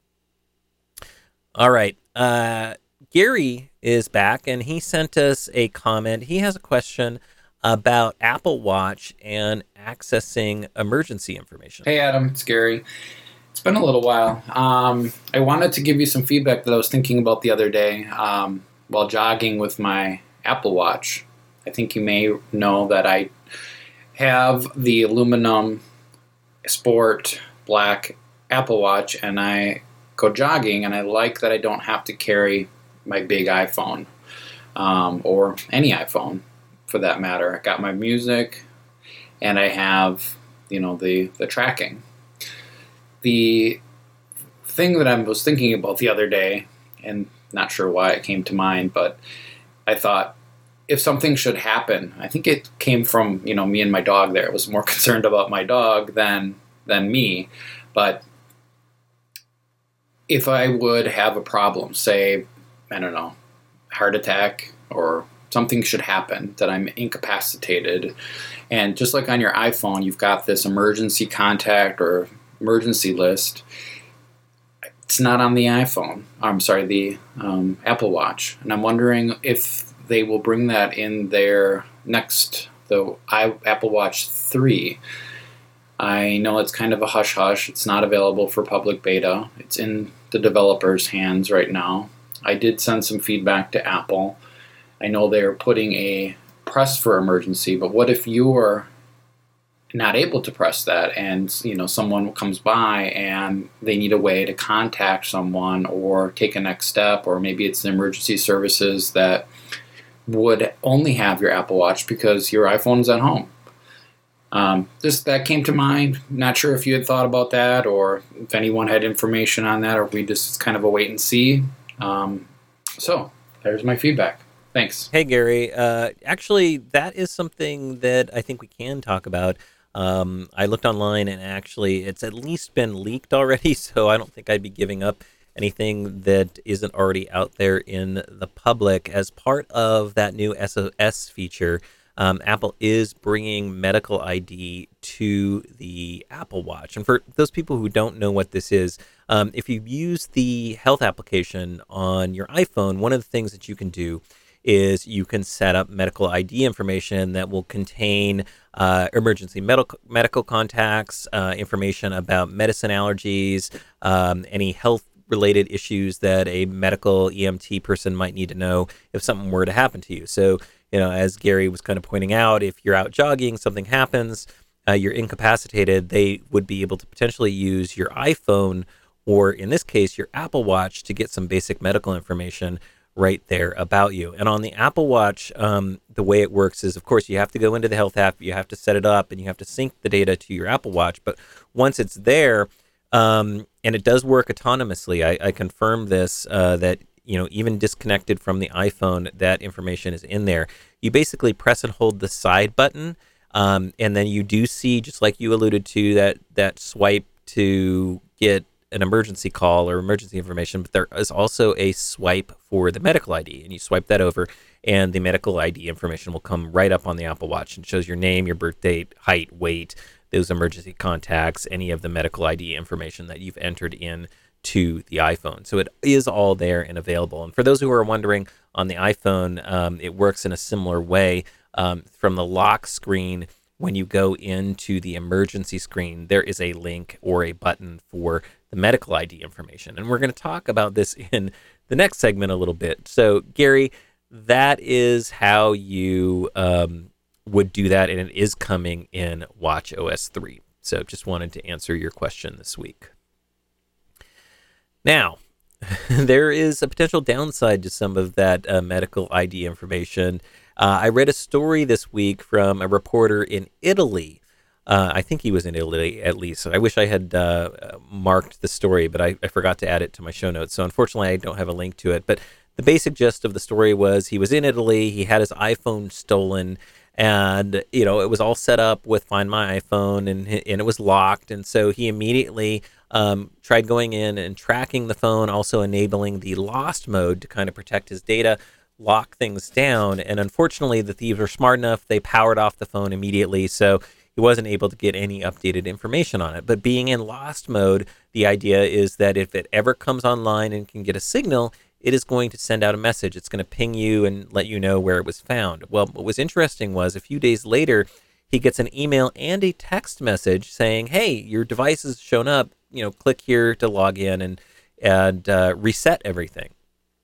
All right. Uh, Gary is back and he sent us a comment. He has a question about Apple Watch and accessing emergency information. Hey, Adam, it's Gary. It's been a little while. Um, I wanted to give you some feedback that I was thinking about the other day um, while jogging with my Apple Watch. I think you may know that I have the aluminum sport black Apple Watch, and I go jogging, and I like that I don't have to carry my big iPhone um, or any iPhone for that matter. I got my music, and I have, you know, the, the tracking. The thing that I was thinking about the other day, and not sure why it came to mind, but I thought if something should happen, I think it came from, you know, me and my dog there. I was more concerned about my dog than than me. But if I would have a problem, say, I don't know, heart attack or something should happen that I'm incapacitated, and just like on your iPhone, you've got this emergency contact or emergency list. It's not on the iPhone. I'm sorry, the um, Apple Watch. And I'm wondering if they will bring that in their next, the I, Apple Watch three. I know it's kind of a hush-hush. It's not available for public beta. It's in the developers' hands right now. I did send some feedback to Apple. I know they're putting a press for emergency, but what if you're not able to press that and, you know, someone comes by and they need a way to contact someone or take a next step, or maybe it's the emergency services that would only have your Apple Watch because your iPhone's at home. Um, just that came to mind. Not sure if you had thought about that or if anyone had information on that, or we just kind of a wait and see. Um, so there's my feedback. Thanks. Hey, Gary. Uh, actually, that is something that I think we can talk about. Um, I looked online, and actually it's at least been leaked already, so I don't think I'd be giving up anything that isn't already out there in the public. As part of that new S O S feature, um, Apple is bringing medical I D to the Apple Watch. And for those people who don't know what this is, um, if you use the health application on your iPhone, one of the things that you can do is you can set up medical I D information that will contain uh, emergency medical medical contacts, uh, information about medicine allergies, um, any health related issues that a medical E M T person might need to know if something were to happen to you. So, you know, as Gary was kind of pointing out, if you're out jogging, something happens, uh, you're incapacitated, they would be able to potentially use your iPhone, or in this case, your Apple Watch, to get some basic medical information right there about you. And on the Apple Watch, um, the way it works is, of course, you have to go into the health app, you have to set it up, and you have to sync the data to your Apple Watch. But once it's there, um, and it does work autonomously, I, I confirmed this, uh, that, you know, even disconnected from the iPhone, that information is in there. You basically press and hold the side button, um, and then you do see, just like you alluded to, that that swipe to get an emergency call or emergency information, but there is also a swipe for the medical I D, and you swipe that over, and the medical I D information will come right up on the Apple Watch and shows your name, your birth date, height, weight, those emergency contacts, any of the medical I D information that you've entered in to the iPhone. So it is all there and available. And for those who are wondering, on the iPhone, um, it works in a similar way. Um, from the lock screen, when you go into the emergency screen, there is a link or a button for the medical I D information. And we're going to talk about this in the next segment a little bit. So, Gary, that is how you um, would do that, and it is coming in watchOS three. So just wanted to answer your question this week. Now, there is a potential downside to some of that uh, medical I D information. Uh, I read a story this week from a reporter in Italy. Uh, I think he was in Italy, at least. I wish I had uh, marked the story, but I, I forgot to add it to my show notes. So unfortunately, I don't have a link to it. But the basic gist of the story was he was in Italy. He had his iPhone stolen, and you know it was all set up with Find My iPhone, and and it was locked. And so he immediately um, tried going in and tracking the phone, also enabling the lost mode to kind of protect his data, lock things down. And unfortunately, the thieves were smart enough; they powered off the phone immediately. So he wasn't able to get any updated information on it. But being in lost mode, the idea is that if it ever comes online and can get a signal, it is going to send out a message. It's going to ping you and let you know where it was found. Well, what was interesting was a few days later, he gets an email and a text message saying, hey, your device has shown up, you know, click here to log in and, and uh, reset everything.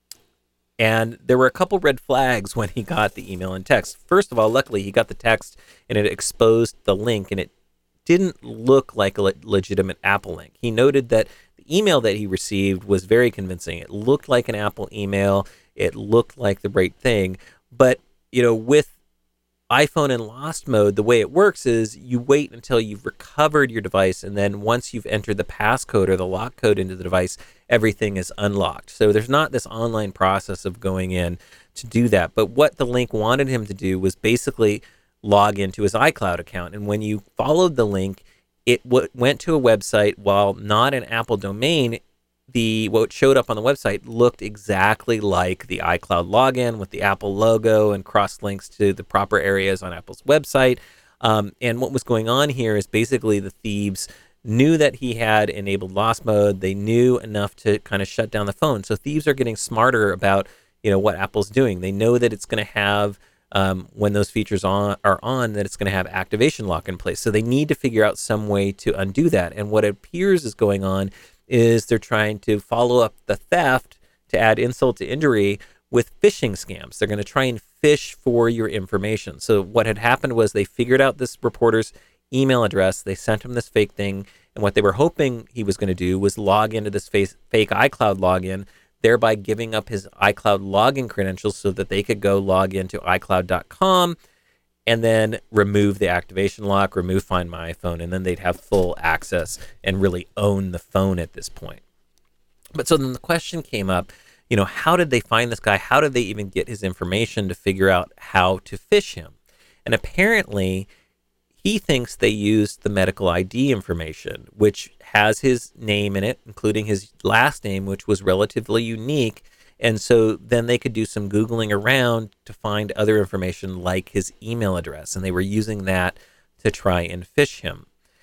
And there were a couple red flags when he got the email and text. First of all, luckily, he got the text and it exposed the link, and it didn't look like a le- legitimate Apple link. He noted that the email that he received was very convincing. It looked like an Apple email. It looked like the right thing. But, you know, with iPhone in lost mode, the way it works is you wait until you've recovered your device, and then once you've entered the passcode or the lock code into the device, everything is unlocked. So there's not this online process of going in to do that. But what the link wanted him to do was basically log into his iCloud account. And when you followed the link, it w- went to a website. While not an Apple domain, the what showed up on the website looked exactly like the iCloud login with the Apple logo and cross links to the proper areas on Apple's website. Um, and what was going on here is basically the thieves knew that he had enabled lost mode. They knew enough to kind of shut down the phone. So thieves are getting smarter about, you know, what Apple's doing. They know that it's going to have, um, when those features on are on, that it's going to have activation lock in place. So they need to figure out some way to undo that. And what it appears is going on is they're trying to follow up the theft to add insult to injury with phishing scams. They're going to try and fish for your information. So what had happened was they figured out this reporter's email address. They sent him this fake thing. And what they were hoping he was going to do was log into this face, fake iCloud login. thereby giving up his iCloud login credentials so that they could go log into i cloud dot com and then remove the activation lock, remove Find My iPhone, and then they'd have full access and really own the phone at this point. But so then the question came up, you know, how did they find this guy? How did they even get his information to figure out how to phish him? And apparently, he thinks they used the medical I D information, which has his name in it, including his last name, which was relatively unique. And so then they could do some Googling around to find other information like his email address. And they were using that to try and phish him.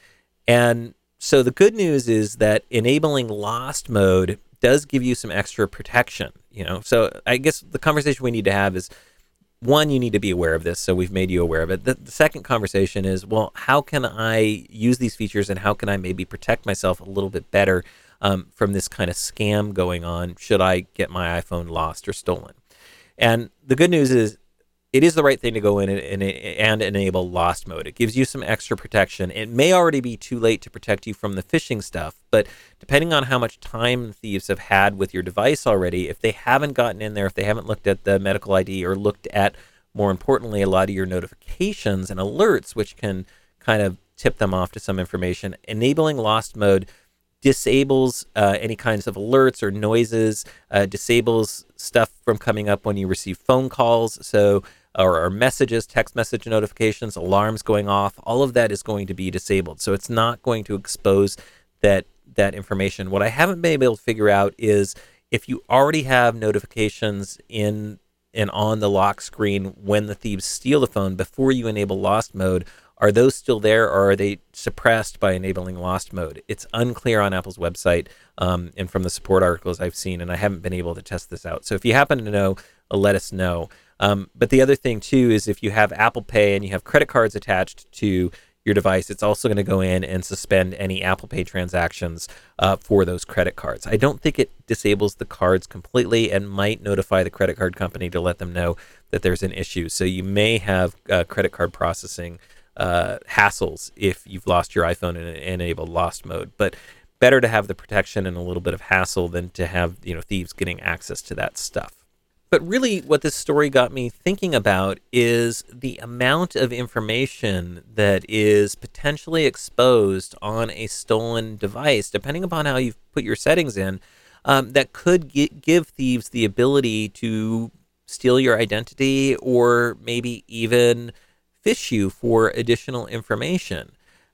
And so the good news is that enabling lost mode does give you some extra protection. You know, so I guess the conversation we need to have is, one, you need to be aware of this. So we've made you aware of it. The, the second conversation is, well, how can I use these features and how can I maybe protect myself a little bit better Um, from this kind of scam going on, should I get my iPhone lost or stolen? And the good news is it is the right thing to go in and, and, and enable lost mode. It gives you some extra protection. It may already be too late to protect you from the phishing stuff, but depending on how much time thieves have had with your device already, if they haven't gotten in there, if they haven't looked at the medical I D or looked at, more importantly, a lot of your notifications and alerts, which can kind of tip them off to some information, enabling lost mode disables uh, any kinds of alerts or noises, uh, disables stuff from coming up when you receive phone calls, so or, or messages, text message notifications, alarms going off. All of that is going to be disabled, so it's not going to expose that that information. What I haven't been able to figure out is if you already have notifications in and on the lock screen when the thieves steal the phone before you enable lost mode. Are those still there, or are they suppressed by enabling lost mode? It's unclear on Apple's website um, and from the support articles I've seen, and I haven't been able to test this out. So if you happen to know, uh, let us know. Um, but the other thing, too, is if you have Apple Pay and you have credit cards attached to your device, it's also going to go in and suspend any Apple Pay transactions uh, for those credit cards. I don't think it disables the cards completely and might notify the credit card company to let them know that there's an issue. So you may have uh, credit card processing uh, hassles if you've lost your iPhone and enabled lost mode. But better to have the protection and a little bit of hassle than to have, you know, thieves getting access to that stuff. But really what this story got me thinking about is the amount of information that is potentially exposed on a stolen device, depending upon how you've put your settings in, um, that could g- give thieves the ability to steal your identity or maybe even phish you for additional information.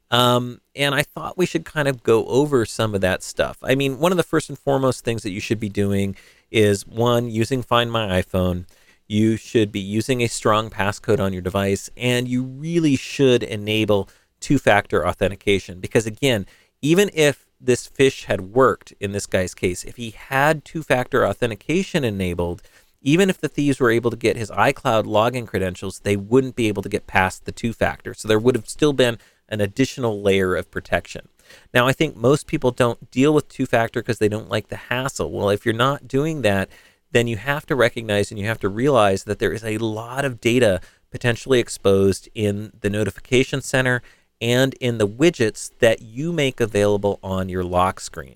Um, and I thought we should kind of go over some of that stuff. I mean, one of the first and foremost things that you should be doing is, one, using Find My iPhone. You should be using a strong passcode on your device, and you really should enable two-factor authentication. Because again, even if this phish had worked in this guy's case, if he had two-factor authentication enabled, even if the thieves were able to get his iCloud login credentials, they wouldn't be able to get past the two-factor. So there would have still been an additional layer of protection. Now, I think most people don't deal with two-factor because they don't like the hassle. Well, if you're not doing that, then you have to recognize and you have to realize that there is a lot of data potentially exposed in the notification center and in the widgets that you make available on your lock screen.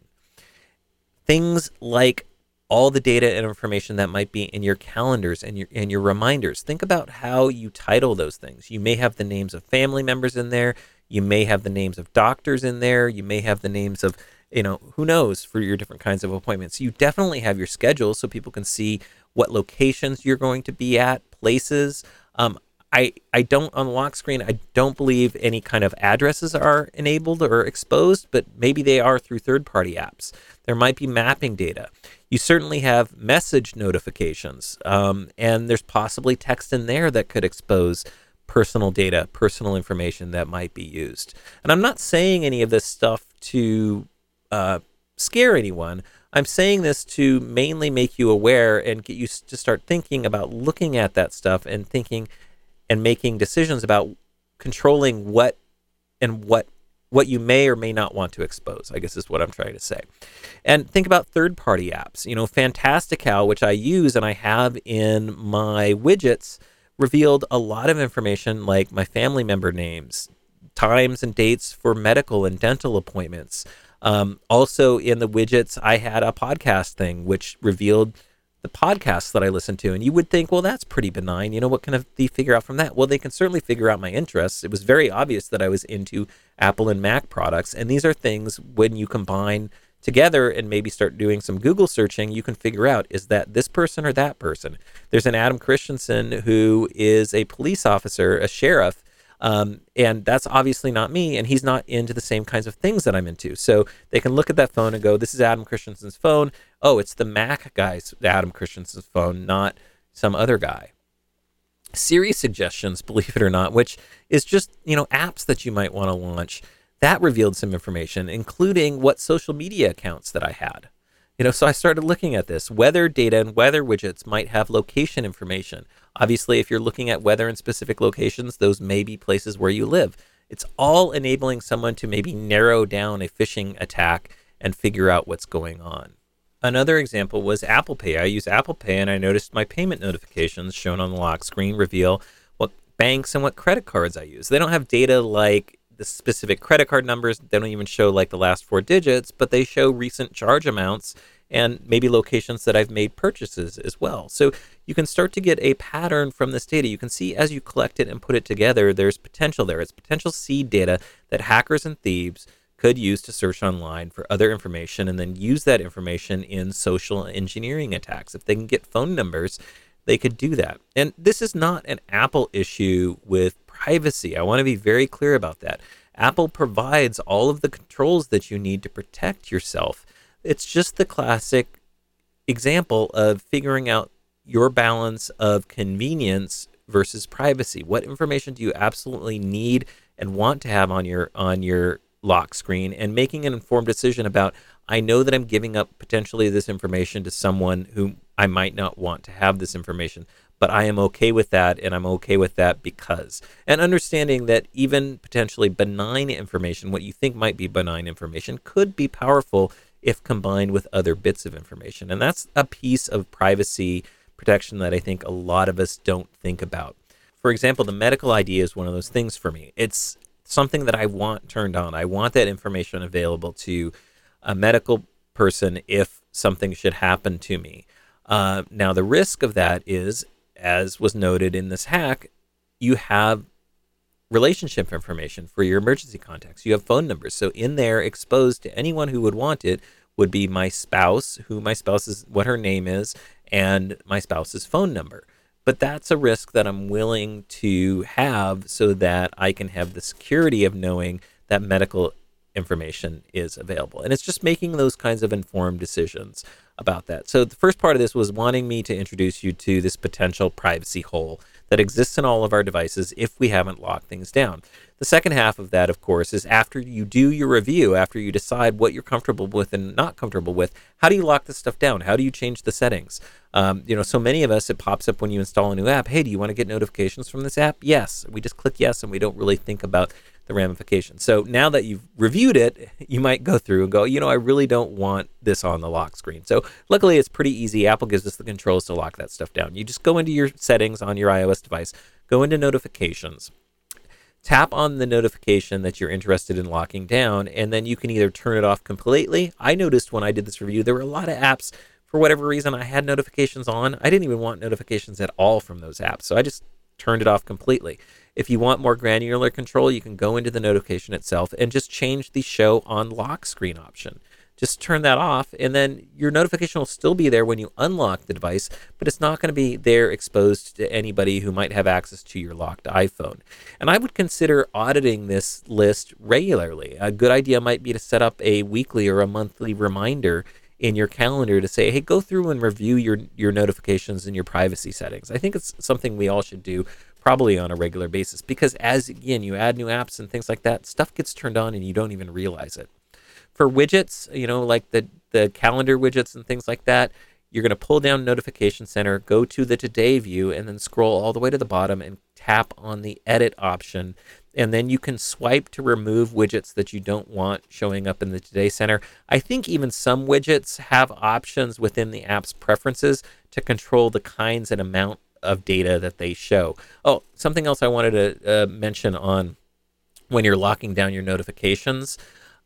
Things like all the data and information that might be in your calendars and your and your reminders. Think about how you title those things. You may have the names of family members in there. You may have the names of doctors in there. You may have the names of, you know, who knows, for your different kinds of appointments. You definitely have your schedule so people can see what locations you're going to be at, places. Um, I, I don't, on the lock screen, I don't believe any kind of addresses are enabled or exposed, but maybe they are through third-party apps. There might be mapping data. You certainly have message notifications, um, and there's possibly text in there that could expose personal data, personal information that might be used. And I'm not saying any of this stuff to uh, scare anyone. I'm saying this to mainly make you aware and get you to start thinking about looking at that stuff and thinking and making decisions about controlling what and what what you may or may not want to expose, I guess is what I'm trying to say. And think about third-party apps. You know, Fantastical, which I use and I have in my widgets, revealed a lot of information like my family member names, times and dates for medical and dental appointments, Um, also in the widgets, I had a podcast thing, which revealed the podcasts that I listen to. And you would think, well, that's pretty benign. You know, what can they figure out from that? Well, they can certainly figure out my interests. It was very obvious that I was into Apple and Mac products. And these are things when you combine together and maybe start doing some Google searching, you can figure out, is that this person or that person? There's an Adam Christensen who is a police officer, a sheriff, um, and that's obviously not me, and he's not into the same kinds of things that I'm into. So they can look at that phone and go, this is Adam Christensen's phone. Oh, it's the Mac guy's Adam Christensen's phone, not some other guy. Siri suggestions, believe it or not, which is just, you know, apps that you might want to launch. That revealed some information, including what social media accounts that I had. You know, so I started looking at this. Weather data and weather widgets might have location information. Obviously, if you're looking at weather in specific locations, those may be places where you live. It's all enabling someone to maybe narrow down a phishing attack and figure out what's going on. Another example was Apple Pay. I use Apple Pay and I noticed my payment notifications shown on the lock screen reveal what banks and what credit cards I use. They don't have data like the specific credit card numbers. They don't even show like the last four digits, but they show recent charge amounts and maybe locations that I've made purchases as well. So you can start to get a pattern from this data. You can see as you collect it and put it together, there's potential there. It's potential seed data that hackers and thieves could use to search online for other information and then use that information in social engineering attacks. If they can get phone numbers, they could do that. And this is not an Apple issue with privacy. I want to be very clear about that. Apple provides all of the controls that you need to protect yourself. It's just the classic example of figuring out your balance of convenience versus privacy. What information do you absolutely need and want to have on your on your lock screen, and making an informed decision about, I know that I'm giving up potentially this information to someone who I might not want to have this information, but I am okay with that, and I'm okay with that because. And understanding that even potentially benign information, what you think might be benign information, could be powerful if combined with other bits of information. And that's a piece of privacy protection that I think a lot of us don't think about. For example, the medical I D is one of those things for me. It's something that I want turned on. I want that information available to a medical person if something should happen to me. Uh, now, the risk of that is, as was noted in this hack, you have relationship information for your emergency contacts. You have phone numbers. So in there, exposed to anyone who would want it, would be my spouse, who my spouse is, what her name is, and my spouse's phone number. But that's a risk that I'm willing to have so that I can have the security of knowing that medical information is available. And it's just making those kinds of informed decisions about that. So the first part of this was wanting me to introduce you to this potential privacy hole that exists in all of our devices if we haven't locked things down. The second half of that, of course, is after you do your review, after you decide what you're comfortable with and not comfortable with, how do you lock this stuff down? How do you change the settings? Um, you know, so many of us, it pops up when you install a new app. Hey, do you want to get notifications from this app? Yes. We just click yes, and we don't really think about the ramifications. So now that you've reviewed it, you might go through and go, you know, I really don't want this on the lock screen. So luckily, it's pretty easy. Apple gives us the controls to lock that stuff down. You just go into your settings on your iOS device, go into notifications, tap on the notification that you're interested in locking down, and then you can either turn it off completely. I noticed when I did this review, there were a lot of apps, for whatever reason, I had notifications on. I didn't even want notifications at all from those apps, so I just turned it off completely. If you want more granular control, you can go into the notification itself and just change the show on lock screen option. Just turn that off, and then your notification will still be there when you unlock the device, but it's not going to be there exposed to anybody who might have access to your locked iPhone. And I would consider auditing this list regularly. A good idea might be to set up a weekly or a monthly reminder in your calendar to say, hey, go through and review your, your notifications and your privacy settings. I think it's something we all should do probably on a regular basis, because as, again, you add new apps and things like that, stuff gets turned on and you don't even realize it. For widgets, you know, like the, the calendar widgets and things like that, you're going to pull down Notification Center, go to the Today view, and then scroll all the way to the bottom and tap on the Edit option. And then you can swipe to remove widgets that you don't want showing up in the Today Center. I think even some widgets have options within the app's preferences to control the kinds and amount of data that they show. Oh, something else I wanted to uh, mention on when you're locking down your notifications.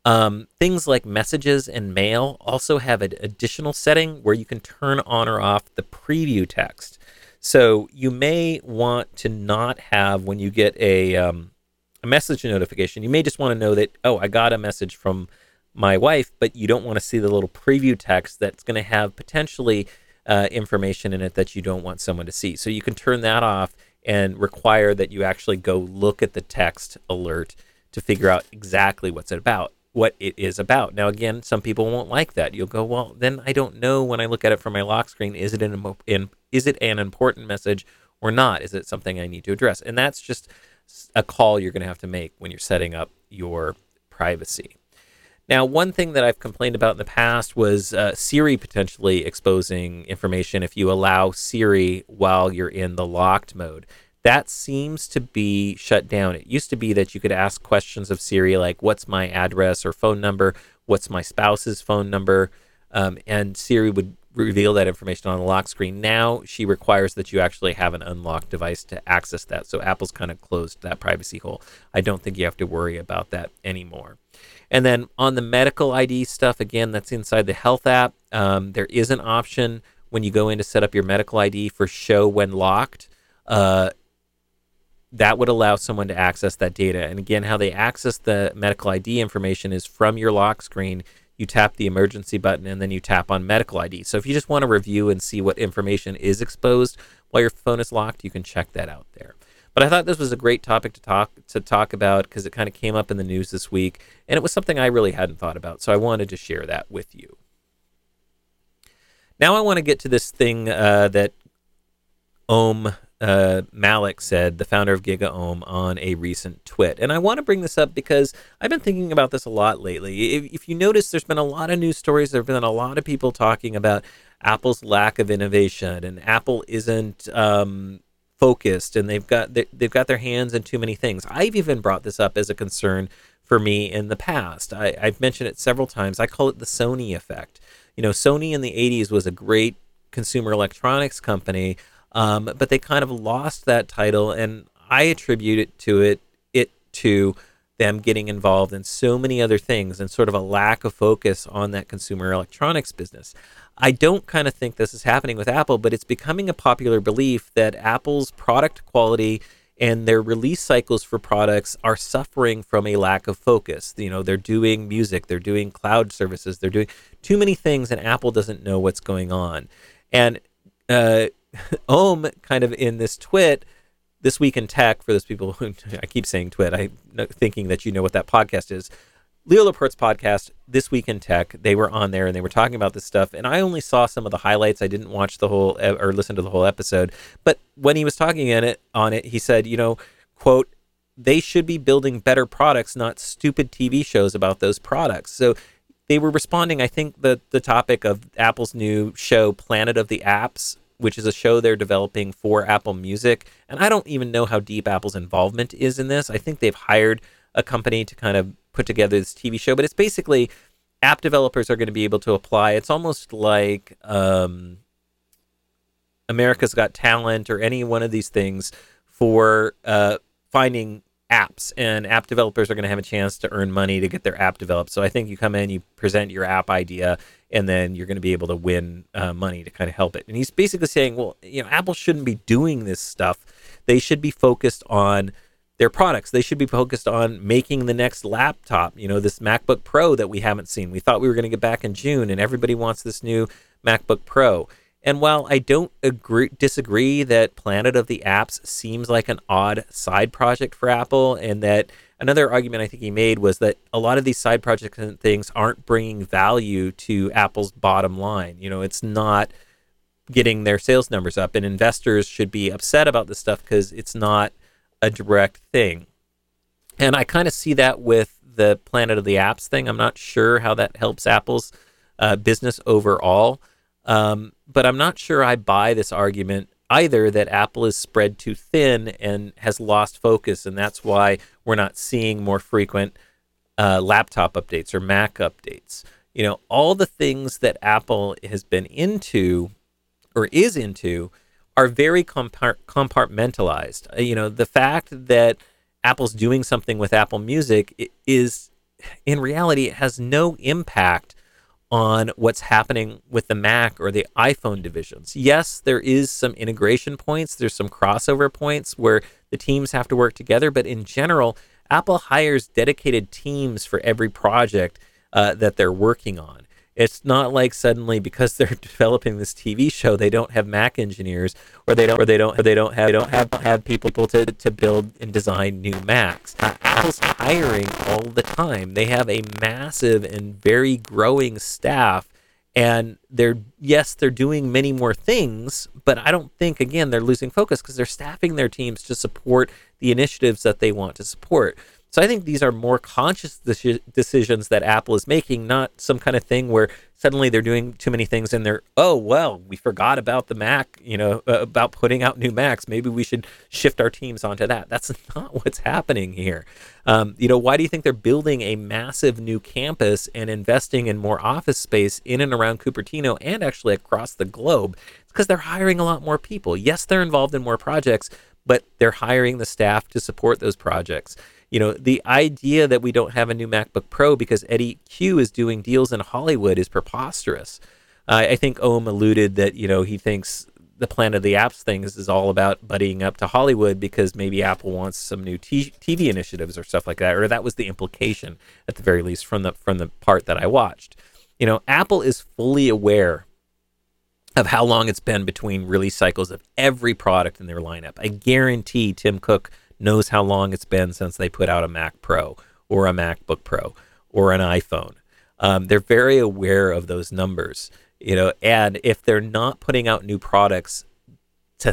Um, things like messages and mail also have an additional setting where you can turn on or off the preview text. So you may want to not have, when you get a, um, a message notification, you may just want to know that, oh, I got a message from my wife, but you don't want to see the little preview text that's going to have potentially uh, information in it that you don't want someone to see. So you can turn that off and require that you actually go look at the text alert to figure out exactly what's it about, what it is about. Now, again, some people won't like that. You'll go, well, then I don't know when I look at it from my lock screen, is it an, in, is it an important message or not? Is it something I need to address? And that's just a call you're going to have to make when you're setting up your privacy. Now, one thing that I've complained about in the past was uh, Siri potentially exposing information if you allow Siri while you're in the locked mode. That seems to be shut down. It used to be that you could ask questions of Siri like, what's my address or phone number? What's my spouse's phone number? Um, and Siri would reveal that information on the lock screen. Now she requires that you actually have an unlocked device to access that. So Apple's kind of closed that privacy hole. I don't think you have to worry about that anymore. And then on the medical I D stuff, again, that's inside the health app. Um, there is an option when you go in to set up your medical I D for show when locked. Uh, that would allow someone to access that data. And again, how they access the medical I D information is from your lock screen. You tap the emergency button and then you tap on medical I D. So if you just want to review and see what information is exposed while your phone is locked, you can check that out there. But I thought this was a great topic to talk to talk about because it kind of came up in the news this week, and it was something I really hadn't thought about, so I wanted to share that with you. Now I want to get to this thing uh, that Om uh, Malik said, the founder of GigaOM, on a recent twit. And I want to bring this up because I've been thinking about this a lot lately. If, if you notice, there's been a lot of news stories. There have been a lot of people talking about Apple's lack of innovation, and Apple isn't um, focused, and they've got they've got their hands in too many things. I've even brought this up as a concern for me in the past. I, I've mentioned it several times. I call it the Sony effect. You know, Sony in the eighties was a great consumer electronics company, um, but they kind of lost that title, and I attribute it to it it to them getting involved in so many other things and sort of a lack of focus on that consumer electronics business. I don't kind of think this is happening with Apple, but it's becoming a popular belief that Apple's product quality and their release cycles for products are suffering from a lack of focus. You know, they're doing music, they're doing cloud services, they're doing too many things, and Apple doesn't know what's going on. And uh, Om, kind of in this twit, This Week in Tech, for those people who, I keep saying twit, I'm thinking that you know what that podcast is. Leo Laporte's podcast, This Week in Tech, they were on there and they were talking about this stuff. And I only saw some of the highlights. I didn't watch the whole or listen to the whole episode. But when he was talking in it on it, he said, you know, quote, they should be building better products, not stupid T V shows about those products. So they were responding, I think, the the topic of Apple's new show, Planet of the Apps, which is a show they're developing for Apple Music. And I don't even know how deep Apple's involvement is in this. I think they've hired a company to kind of put together this T V show, but it's basically app developers are going to be able to apply. It's almost like um, America's Got Talent or any one of these things for uh, finding apps, and app developers are going to have a chance to earn money to get their app developed. So I think you come in, you present your app idea, and then you're going to be able to win uh, money to kind of help it. And he's basically saying, well, you know, Apple shouldn't be doing this stuff. They should be focused on their products. They should be focused on making the next laptop, you know, this MacBook Pro that we haven't seen. We thought we were going to get back in June, and everybody wants this new MacBook Pro. And while I don't agree, disagree that Planet of the Apps seems like an odd side project for Apple, and that another argument I think he made was that a lot of these side projects and things aren't bringing value to Apple's bottom line. You know, it's not getting their sales numbers up, and investors should be upset about this stuff because it's not a direct thing. And I kind of see that with the Planet of the Apps thing. I'm not sure how that helps Apple's uh, business overall. Um, but I'm not sure I buy this argument either that Apple is spread too thin and has lost focus, and that's why we're not seeing more frequent uh, laptop updates or Mac updates. You know, all the things that Apple has been into or is into are very compart- compartmentalized. Uh, you know, the fact that Apple's doing something with Apple Music is in reality, it has no impact on what's happening with the Mac or the iPhone divisions. Yes, there is some integration points. There's some crossover points where the teams have to work together. But in general, Apple hires dedicated teams for every project uh, that they're working on. It's not like suddenly because they're developing this T V show, they don't have Mac engineers, or they don't, or they don't, or they don't have, they don't have have people to to build and design new Macs. Uh, Apple's hiring all the time. They have a massive and very growing staff, and they're yes, they're doing many more things, but I don't think again they're losing focus because they're staffing their teams to support the initiatives that they want to support. So I think these are more conscious deci- decisions that Apple is making, not some kind of thing where suddenly they're doing too many things and they're, oh, well, we forgot about the Mac, you know, uh, about putting out new Macs. Maybe we should shift our teams onto that. That's not what's happening here. Um, you know, why do you think they're building a massive new campus and investing in more office space in and around Cupertino and actually across the globe? It's because they're hiring a lot more people. Yes, they're involved in more projects, but they're hiring the staff to support those projects. You know, the idea that we don't have a new MacBook Pro because Eddie Q is doing deals in Hollywood is preposterous. Uh, I think Ohm alluded that, you know, he thinks the Planet of the Apps things is all about buddying up to Hollywood because maybe Apple wants some new t- TV initiatives or stuff like that, or that was the implication at the very least from the from the part that I watched. You know, Apple is fully aware of how long it's been between release cycles of every product in their lineup. I guarantee Tim Cook knows how long it's been since they put out a Mac Pro or a MacBook Pro or an iPhone. Um, they're very aware of those numbers, you know, and if they're not putting out new products to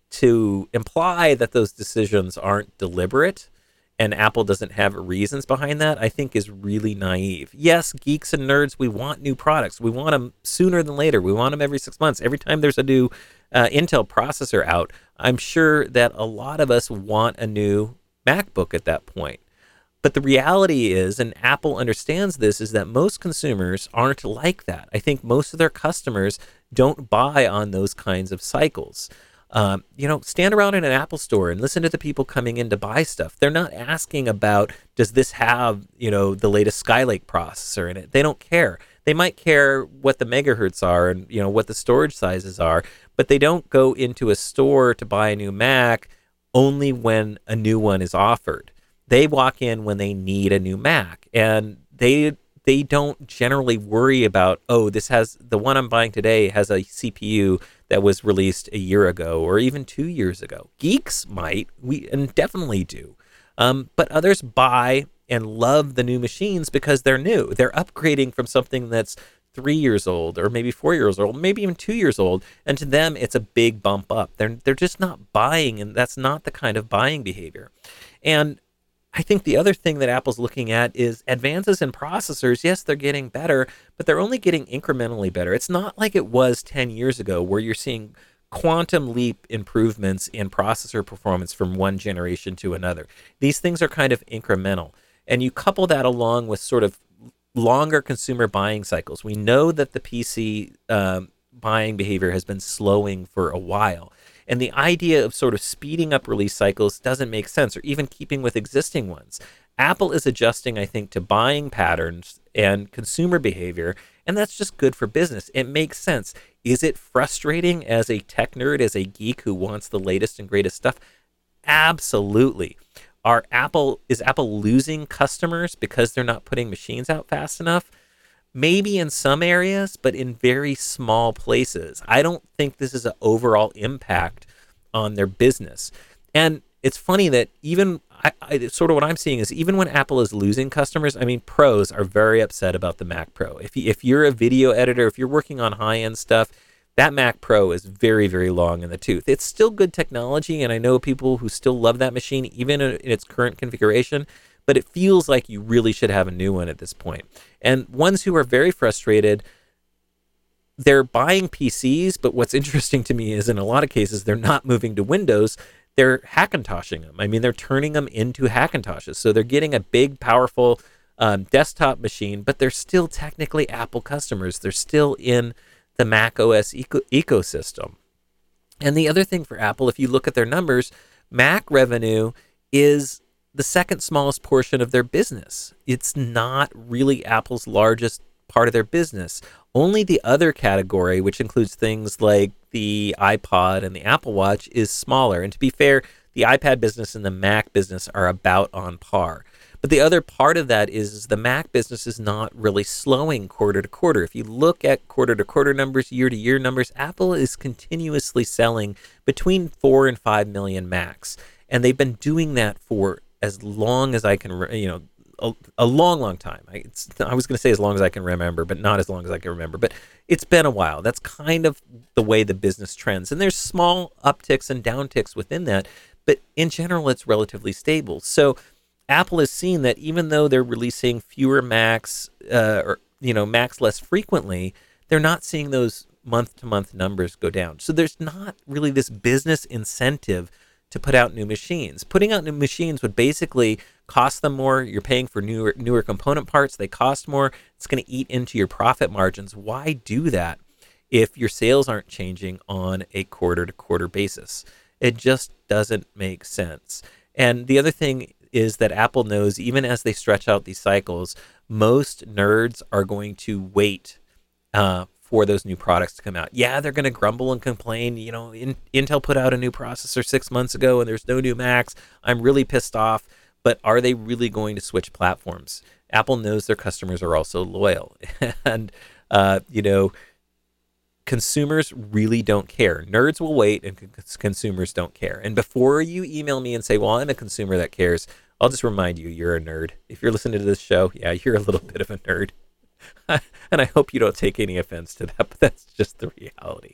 to imply that those decisions aren't deliberate and Apple doesn't have reasons behind that, I think is really naive. Yes, geeks and nerds, we want new products. We want them sooner than later. We want them every six months. Every time there's a new uh, Intel processor out, I'm sure that a lot of us want a new MacBook at that point. But the reality is, and Apple understands this, is that most consumers aren't like that. I think most of their customers don't buy on those kinds of cycles. Um, you know, stand around in an Apple store and listen to the people coming in to buy stuff. They're not asking about, does this have, you know, the latest Skylake processor in it? They don't care. They might care what the megahertz are and, you know, what the storage sizes are, but they don't go into a store to buy a new Mac only when a new one is offered. They walk in when they need a new Mac, and they they don't generally worry about, oh, this has, the one I'm buying today has a C P U that was released a year ago or even two years ago. Geeks might, we and definitely do, um, but others buy and love the new machines because they're new. They're upgrading from something that's three years old or maybe four years old, maybe even two years old, and to them it's a big bump up. They're they're just not buying, and that's not the kind of buying behavior. And I think the other thing that Apple's looking at is advances in processors. Yes, they're getting better, but they're only getting incrementally better. It's not like it was ten years ago where you're seeing quantum leap improvements in processor performance from one generation to another. These things are kind of incremental. And you couple that along with sort of longer consumer buying cycles. We know that the P C um, buying behavior has been slowing for a while. And the idea of sort of speeding up release cycles doesn't make sense, or even keeping with existing ones. Apple is adjusting, I think, to buying patterns and consumer behavior, and that's just good for business. It makes sense. Is it frustrating as a tech nerd, as a geek who wants the latest and greatest stuff? Absolutely. Are Apple is Apple losing customers because they're not putting machines out fast enough? Maybe in some areas, but in very small places. I don't think this is an overall impact on their business. And it's funny that even, I, I, sort of what I'm seeing is even when Apple is losing customers, I mean, pros are very upset about the Mac Pro. If, you, if you're a video editor, if you're working on high-end stuff, that Mac Pro is very, very long in the tooth. It's still good technology, and I know people who still love that machine, even in, in its current configuration, but it feels like you really should have a new one at this point. And ones who are very frustrated, they're buying P Cs, but what's interesting to me is in a lot of cases, they're not moving to Windows. They're Hackintoshing them. I mean, they're turning them into Hackintoshes. So they're getting a big, powerful um, desktop machine, but they're still technically Apple customers. They're still in the Mac O S eco- ecosystem. And the other thing for Apple, if you look at their numbers, Mac revenue is the second smallest portion of their business. It's not really Apple's largest part of their business. Only the other category, which includes things like the iPod and the Apple Watch, is smaller. And to be fair, the iPad business and the Mac business are about on par. But the other part of that is, is the Mac business is not really slowing quarter to quarter. If you look at quarter to quarter numbers, year to year numbers, Apple is continuously selling between four and five million Macs. And they've been doing that for as long as I can, you know, a, a long, long time. I, it's, I was going to say as long as I can remember, but not as long as I can remember. But it's been a while. That's kind of the way the business trends. And there's small upticks and downticks within that. But in general, it's relatively stable. So Apple has seen that even though they're releasing fewer Macs, uh, or you know, Macs less frequently, they're not seeing those month-to-month numbers go down. So there's not really this business incentive to put out new machines. Putting out new machines would basically cost them more. You're paying for newer newer component parts. They cost more. It's going to eat into your profit margins. Why do that if your sales aren't changing on a quarter-to-quarter basis? It just doesn't make sense. And the other thing is that Apple knows, even as they stretch out these cycles, most nerds are going to wait uh, for those new products to come out. Yeah, they're going to grumble and complain. You know, in, Intel put out a new processor six months ago and there's no new Macs. I'm really pissed off. But are they really going to switch platforms? Apple knows their customers are also loyal. and, uh, you know, consumers really don't care. Nerds will wait and c- consumers don't care. And before you email me and say, well, I'm a consumer that cares, I'll just remind you, you're a nerd. If you're listening to this show, yeah, you're a little bit of a nerd. And I hope you don't take any offense to that, but that's just the reality.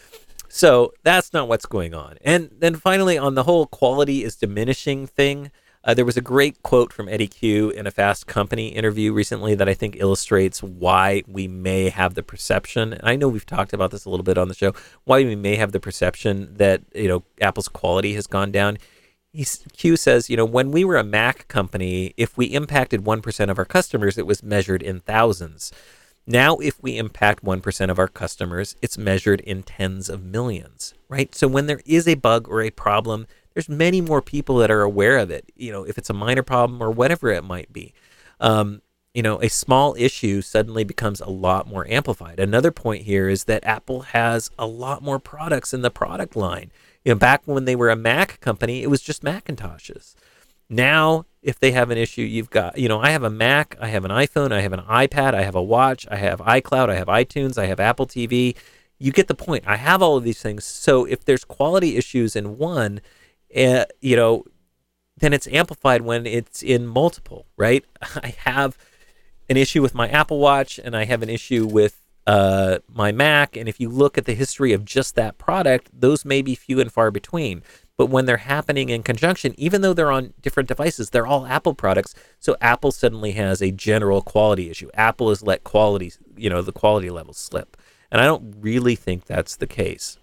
So that's not what's going on. And then finally, on the whole quality is diminishing thing, Uh, there was a great quote from Eddie Q in a Fast Company interview recently that I think illustrates why we may have the perception, and I know we've talked about this a little bit on the show, why we may have the perception that, you know, Apple's quality has gone down. He's, Q says, you know, when we were a Mac company, if we impacted one percent of our customers, it was measured in thousands. Now, if we impact one percent of our customers, it's measured in tens of millions, right? So when there is a bug or a problem, there's many more people that are aware of it, you know, if it's a minor problem or whatever it might be. Um, you know, a small issue suddenly becomes a lot more amplified. Another point here is that Apple has a lot more products in the product line. You know, back when they were a Mac company, it was just Macintoshes. Now, if they have an issue, you've got, you know, I have a Mac, I have an iPhone, I have an iPad, I have a watch, I have iCloud, I have iTunes, I have Apple T V. You get the point. I have all of these things. So if there's quality issues in one, Uh, you know, then it's amplified when it's in multiple, right? I have an issue with my Apple Watch and I have an issue with uh, my Mac. And if you look at the history of just that product, those may be few and far between. But when they're happening in conjunction, even though they're on different devices, they're all Apple products. So Apple suddenly has a general quality issue. Apple has let quality, you know, the quality levels slip. And I don't really think that's the case.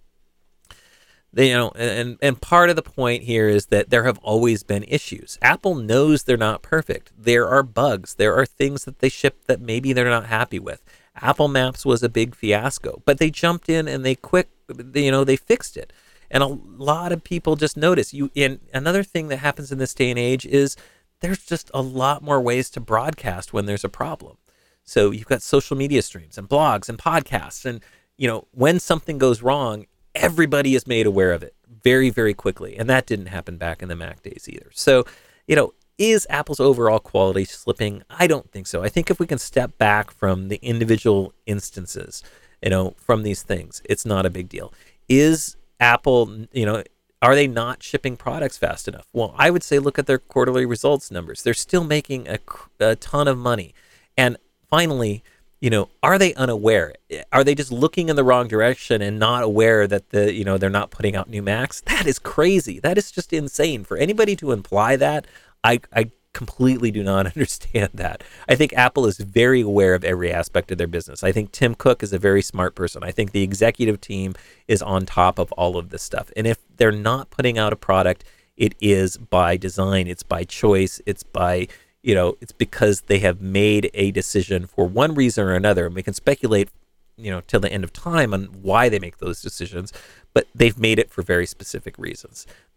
They, you know, and, and part of the point here is that there have always been issues. Apple knows they're not perfect. There are bugs. There are things that they ship that maybe they're not happy with. Apple Maps was a big fiasco, but they jumped in and they quick, you know, they fixed it. And a lot of people just notice. You. And another thing that happens in this day and age is there's just a lot more ways to broadcast when there's a problem. So you've got social media streams and blogs and podcasts, and you know, when something goes wrong, everybody is made aware of it very, very quickly. And that didn't happen back in the Mac days either. So, you know, is Apple's overall quality slipping? I don't think so. I think if we can step back from the individual instances, you know, from these things, it's not a big deal. Is Apple, you know, are they not shipping products fast enough? Well, I would say look at their quarterly results numbers. They're still making a, a ton of money. And finally, you know, are they unaware? Are they just looking in the wrong direction and not aware that the, you know, they're not putting out new Macs? That is crazy. That is just insane. For anybody to imply that, I, I completely do not understand that. I think Apple is very aware of every aspect of their business. I think Tim Cook is a very smart person. I think the executive team is on top of all of this stuff. And if they're not putting out a product, it is by design. It's by choice. It's by, you know, it's because they have made a decision for one reason or another. And we can speculate, you know, till the end of time on why they make those decisions, but they've made it for very specific reasons.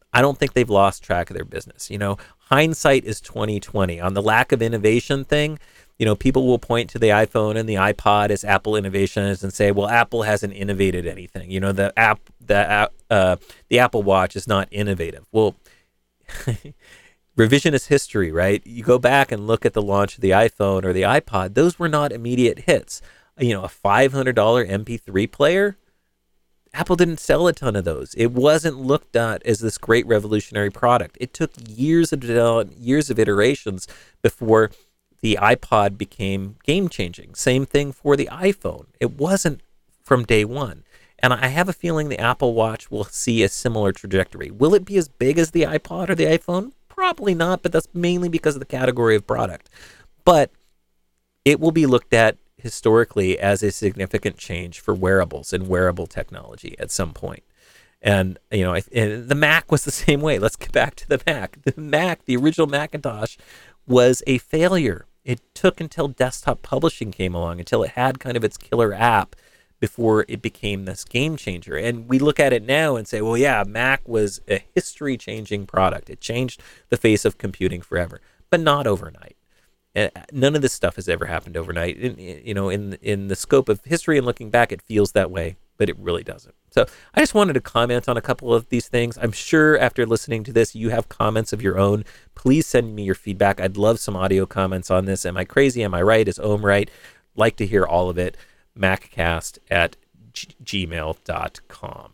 I don't think they've lost track of their business. You know, hindsight is twenty twenty. On the lack of innovation thing, you know, people will point to the iPhone and the iPod as Apple innovations and say, well, Apple hasn't innovated anything. You know, the app, the uh, the Apple Watch is not innovative. Well, revisionist history, right? You go back and look at the launch of the iPhone or the iPod; those were not immediate hits. You know, a five hundred dollars M P three player, Apple didn't sell a ton of those. It wasn't looked at as this great revolutionary product. It took years of development, years of iterations before the iPod became game-changing. Same thing for the iPhone. It wasn't from day one. And I have a feeling the Apple Watch will see a similar trajectory. Will it be as big as the iPod or the iPhone? Probably not, but that's mainly because of the category of product. But it will be looked at historically as a significant change for wearables and wearable technology at some point. And, you know, and the Mac was the same way. Let's get back to the Mac. The Mac, the original Macintosh, was a failure. It took until desktop publishing came along, until it had kind of its killer app, before it became this game changer. And we look at it now and say, well, yeah, Mac was a history-changing product. It changed the face of computing forever, but not overnight. None of this stuff has ever happened overnight. In, you know, in in the scope of history and looking back, it feels that way, but it really doesn't. So I just wanted to comment on a couple of these things. I'm sure after listening to this, you have comments of your own. Please send me your feedback. I'd love some audio comments on this. Am I crazy? Am I right? Is Ohm right? Like to hear all of it. Maccast at gmail dot com.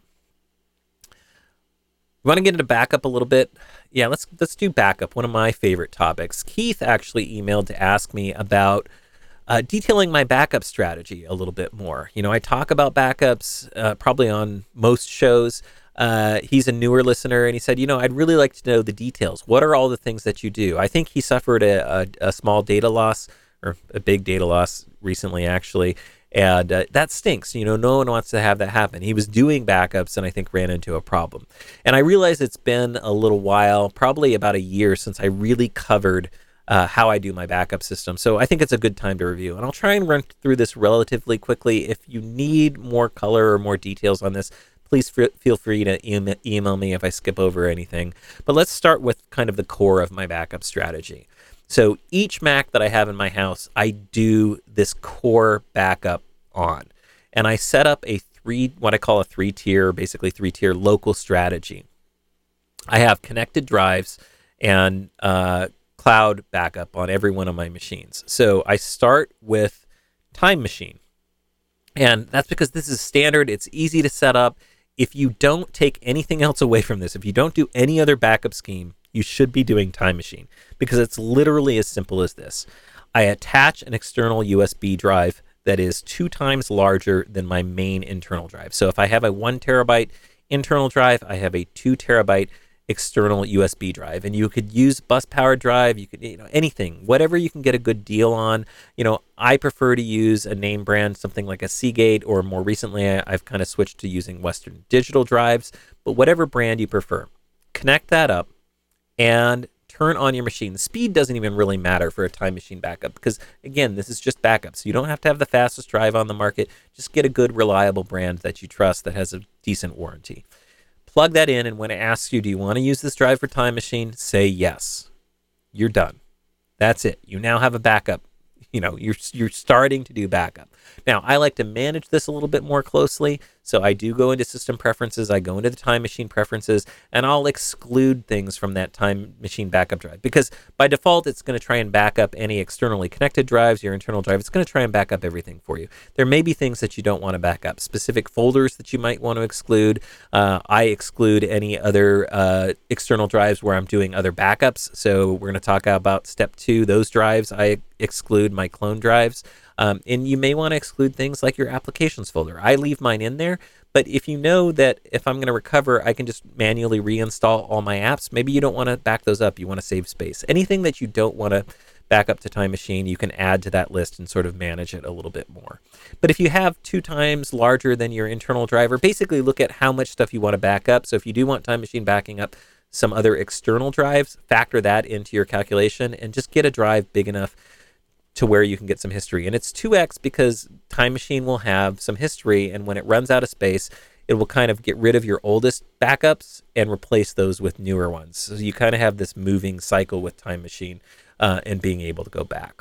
You want to get into backup a little bit? Yeah, let's let's do backup, one of my favorite topics. Keith actually emailed to ask me about uh, detailing my backup strategy a little bit more. You know, I talk about backups uh, probably on most shows. Uh, he's a newer listener, and he said, you know, I'd really like to know the details. What are all the things that you do? I think he suffered a, a, a small data loss, or a big data loss recently, actually. And uh, that stinks. You know, no one wants to have that happen. He was doing backups and I think ran into a problem. And I realize it's been a little while, probably about a year since I really covered uh, how I do my backup system. So I think it's a good time to review. And I'll try and run through this relatively quickly. If you need more color or more details on this, please f- feel free to e- email me if I skip over anything. But let's start with kind of the core of my backup strategy. So each Mac that I have in my house, I do this core backup on. And I set up a three, what I call a three-tier, basically three-tier local strategy. I have connected drives and uh, cloud backup on every one of my machines. So I start with Time Machine. And that's because this is standard. It's easy to set up. If you don't take anything else away from this, if you don't do any other backup scheme, you should be doing Time Machine, because it's literally as simple as this. I attach an external U S B drive that is two times larger than my main internal drive. So if I have a one terabyte internal drive, I have a two terabyte external U S B drive. And you could use bus powered drive, you could, you know, anything, whatever you can get a good deal on. You know, I prefer to use a name brand, something like a Seagate, or more recently, I've kind of switched to using Western Digital drives, but whatever brand you prefer. Connect that up and turn on your machine. The speed doesn't even really matter for a Time Machine backup, because again, this is just backup. So you don't have to have the fastest drive on the market. Just get a good, reliable brand that you trust that has a decent warranty. Plug that in, and when it asks you, do you want to use this drive for Time Machine? Say yes. You're done. That's it. You now have a backup. You know, you're you're starting to do backup. Now, I like to manage this a little bit more closely, so I do go into system preferences, I go into the Time Machine preferences, and I'll exclude things from that Time Machine backup drive, because by default, it's going to try and back up any externally connected drives, your internal drive. It's going to try and back up everything for you. There may be things that you don't want to back up, specific folders that you might want to exclude. Uh, I exclude any other uh, external drives where I'm doing other backups, so we're going to talk about step two, those drives. I exclude my clone drives. Um, and you may want to exclude things like your applications folder. I leave mine in there, but if you know that if I'm going to recover, I can just manually reinstall all my apps, maybe you don't want to back those up. You want to save space. Anything that you don't want to back up to Time Machine, you can add to that list and sort of manage it a little bit more. But if you have two times larger than your internal driver, basically look at how much stuff you want to back up. So if you do want Time Machine backing up some other external drives, factor that into your calculation and just get a drive big enough to where you can get some history. And it's two X because Time Machine will have some history, and when it runs out of space, it will kind of get rid of your oldest backups and replace those with newer ones. So you kind of have this moving cycle with Time Machine uh, and being able to go back.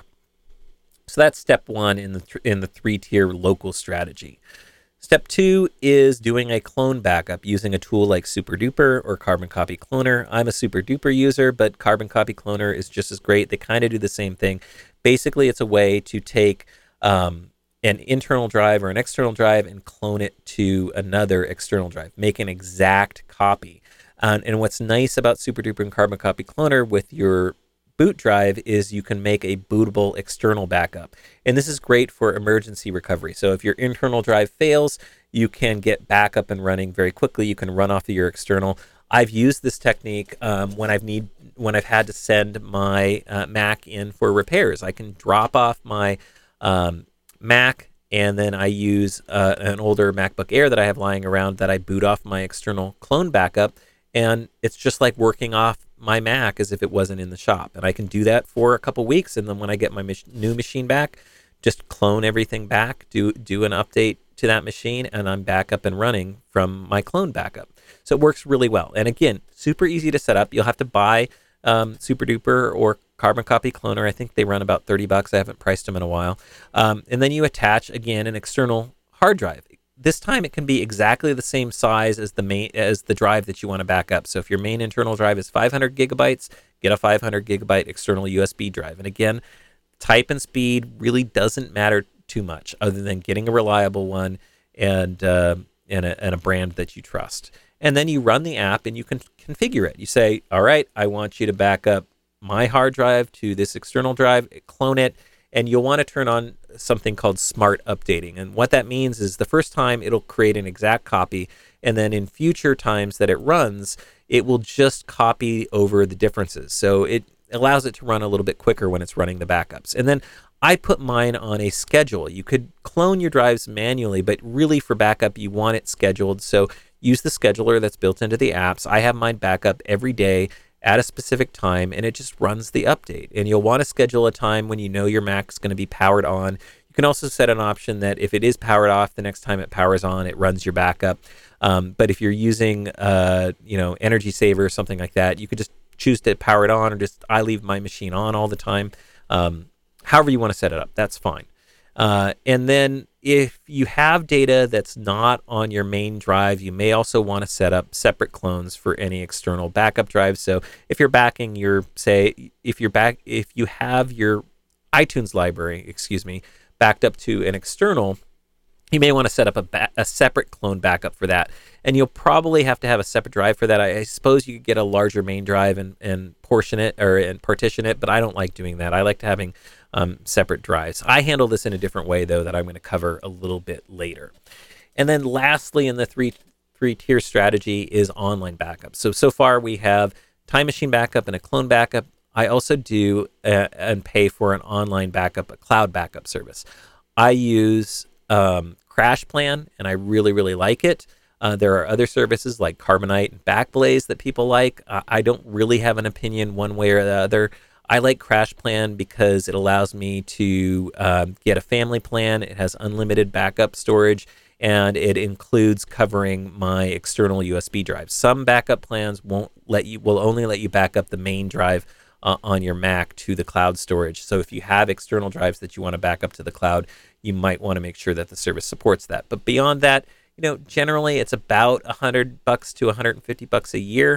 So that's step one in the th- in the three-tier local strategy. Step two is doing a clone backup using a tool like SuperDuper or Carbon Copy Cloner. I'm a SuperDuper user, but Carbon Copy Cloner is just as great. They kind of do the same thing. Basically, it's a way to take um, an internal drive or an external drive and clone it to another external drive. Make an exact copy. Um, and what's nice about SuperDuper and Carbon Copy Cloner with your boot drive is you can make a bootable external backup. And this is great for emergency recovery. So if your internal drive fails, you can get back up and running very quickly. You can run off of your external. I've used this technique um, when I've need when I've had to send my uh, Mac in for repairs. I can drop off my um, Mac, and then I use uh, an older MacBook Air that I have lying around that I boot off my external clone backup, and it's just like working off my Mac as if it wasn't in the shop. And I can do that for a couple weeks, and then when I get my mach- new machine back, just clone everything back, do do an update to that machine, and I'm back up and running from my clone backup. So it works really well. And again, super easy to set up. You'll have to buy um, SuperDuper or Carbon Copy Cloner. I think they run about thirty bucks. I haven't priced them in a while. Um, and then you attach, again, an external hard drive. This time it can be exactly the same size as the main as the drive that you want to back up. So if your main internal drive is five hundred gigabytes, get a five hundred gigabyte external U S B drive. And again, type and speed really doesn't matter too much, other than getting a reliable one and uh, and, a, and a brand that you trust. And then you run the app and you can configure it. You say, all right, I want you to back up my hard drive to this external drive, clone it, and you'll want to turn on something called smart updating. And what that means is the first time it'll create an exact copy, and then in future times that it runs, it will just copy over the differences. So it allows it to run a little bit quicker when it's running the backups. And then I put mine on a schedule. You could clone your drives manually, but really for backup, you want it scheduled. So use the scheduler that's built into the apps. I have mine backup every day at a specific time, and it just runs the update. And you'll want to schedule a time when you know your Mac's going to be powered on. You can also set an option that if it is powered off, the next time it powers on, it runs your backup. Um, but if you're using, uh, you know, Energy Saver or something like that, you could just choose to power it on, or just I leave my machine on all the time. Um, however you want to set it up, that's fine. Uh, and then if you have data that's not on your main drive, you may also want to set up separate clones for any external backup drives. So if you're backing your, say, if you're back, if you have your iTunes library, excuse me, backed up to an external, you may want to set up a, ba- a separate clone backup for that. And you'll probably have to have a separate drive for that. I, I suppose you could get a larger main drive and, and portion it or and partition it, but I don't like doing that. I like to having um, separate drives. I handle this in a different way, though, that I'm going to cover a little bit later. And then lastly, in the three three tier strategy is online backup. So, so far we have Time Machine backup and a clone backup. I also do uh, and pay for an online backup, a cloud backup service. I use um, CrashPlan, and I really, really like it. Uh, there are other services like Carbonite and Backblaze that people like. Uh, I don't really have an opinion one way or the other. I like CrashPlan because it allows me to um, get a family plan. It has unlimited backup storage, and it includes covering my external U S B drives. Some backup plans won't let you, will only let you back up the main drive uh, on your Mac to the cloud storage. So if you have external drives that you want to back up to the cloud, you might want to make sure that the service supports that. But beyond that, you know, generally it's about a hundred bucks to a hundred and fifty bucks a year.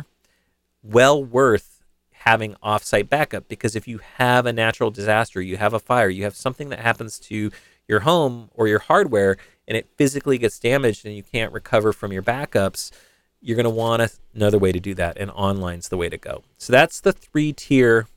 Well worth having offsite backup, because if you have a natural disaster, you have a fire, you have something that happens to your home or your hardware, and it physically gets damaged and you can't recover from your backups, you're going to want a, another way to do that, and online's the way to go. So that's the three-tier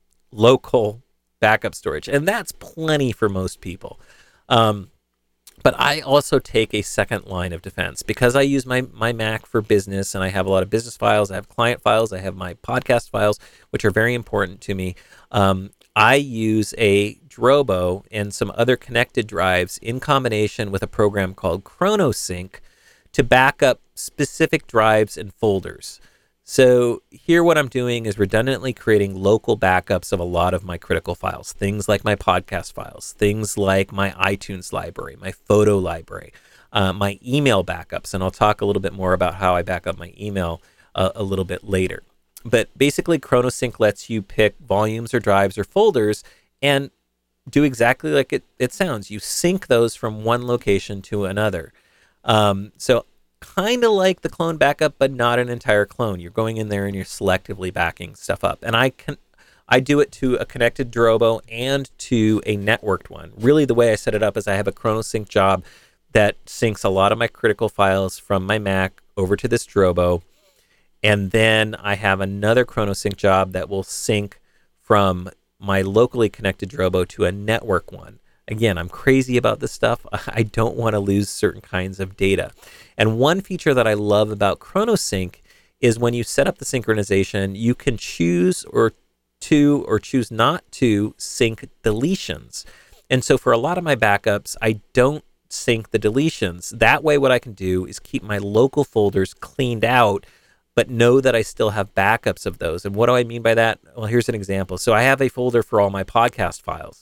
local backup storage, and that's plenty for most people. Um, but I also take a second line of defense because I use my, my Mac for business, and I have a lot of business files. I have client files. I have my podcast files, which are very important to me. Um, I use a Drobo and some other connected drives in combination with a program called ChronoSync to back up specific drives and folders. So here what I'm doing is redundantly creating local backups of a lot of my critical files, things like my podcast files, things like my iTunes library, my photo library. uh, my email backups. And I'll talk a little bit more about how I back up my email uh, a little bit later. But basically, ChronoSync lets you pick volumes or drives or folders and do exactly like it, it sounds. You sync those from one location to another. Um, so kind of like the clone backup, but not an entire clone. You're going in there and you're selectively backing stuff up. And I can, I do it to a connected Drobo and to a networked one. Really, the way I set it up is I have a ChronoSync job that syncs a lot of my critical files from my Mac over to this Drobo. And then I have another ChronoSync job that will sync from my locally connected Drobo to a network one. Again, I'm crazy about this stuff. I don't want to lose certain kinds of data. And one feature that I love about ChronoSync is when you set up the synchronization, you can choose or to or choose not to sync deletions. And so for a lot of my backups, I don't sync the deletions. That way, what I can do is keep my local folders cleaned out, but know that I still have backups of those. And what do I mean by that? Well, here's an example. So I have a folder for all my podcast files.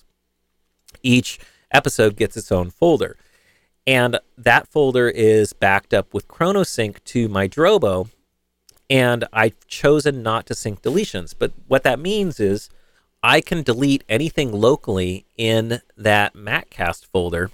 Each episode gets its own folder. And that folder is backed up with ChronoSync to my Drobo. And I've chosen not to sync deletions. But what that means is I can delete anything locally in that MacCast folder,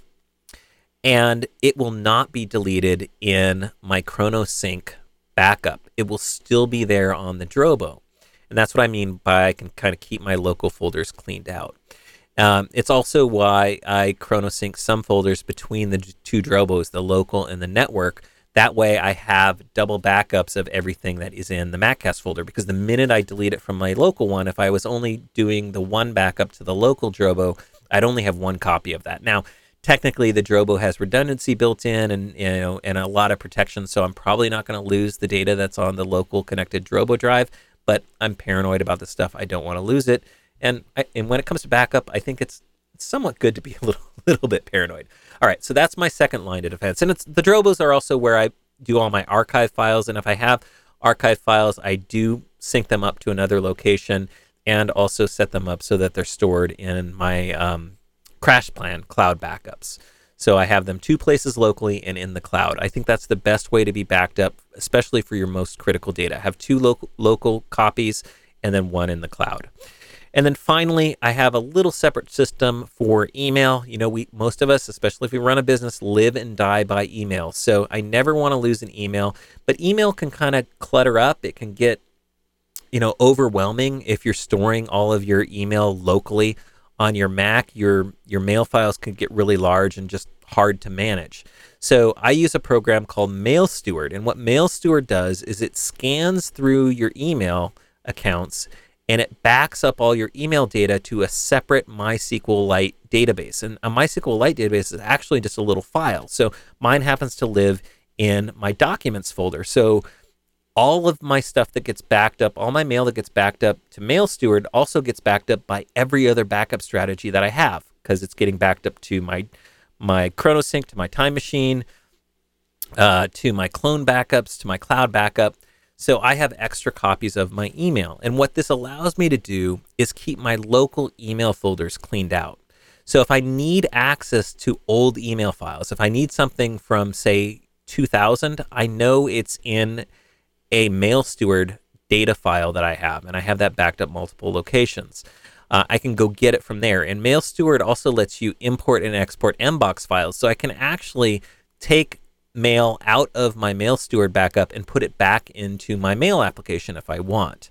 and it will not be deleted in my ChronoSync backup. It will still be there on the Drobo. And that's what I mean by I can kind of keep my local folders cleaned out. Um, it's also why I ChronoSync some folders between the two Drobos, the local and the network. That way I have double backups of everything that is in the MacCast folder, because the minute I delete it from my local one, if I was only doing the one backup to the local Drobo, I'd only have one copy of that. Now, technically, the Drobo has redundancy built in, and you know, and a lot of protection, so I'm probably not going to lose the data that's on the local connected Drobo drive. But I'm paranoid about this stuff. I don't want to lose it, and I, and when it comes to backup, I think it's, it's somewhat good to be a little little bit paranoid. All right, so that's my second line of defense, and it's the Drobos are also where I do all my archive files, and if I have archive files, I do sync them up to another location, and also set them up so that they're stored in my um, CrashPlan cloud backups. So I have them two places locally and in the cloud. I think that's the best way to be backed up, especially for your most critical data. Have two local local copies and then one in the cloud. And then finally, I have a little separate system for email. You know, we most of us, especially if we run a business, live and die by email. So I never want to lose an email, but email can kind of clutter up. It can get, you know, overwhelming if you're storing all of your email locally on your Mac. Your your mail files can get really large and just hard to manage. So I use a program called MailSteward, and what MailSteward does is it scans through your email accounts and it backs up all your email data to a separate MySQLite database. And a MySQLite database is actually just a little file. So mine happens to live in my documents folder. So all of my stuff that gets backed up, all my mail that gets backed up to MailSteward also gets backed up by every other backup strategy that I have, because it's getting backed up to my my ChronoSync, to my Time Machine, uh, to my clone backups, to my cloud backup. So I have extra copies of my email. And what this allows me to do is keep my local email folders cleaned out. So if I need access to old email files, if I need something from, say, two thousand, I know it's in a MailSteward data file that I have, and I have that backed up multiple locations. Uh, I can go get it from there. And MailSteward also lets you import and export Mbox files, so I can actually take mail out of my MailSteward backup and put it back into my mail application if I want.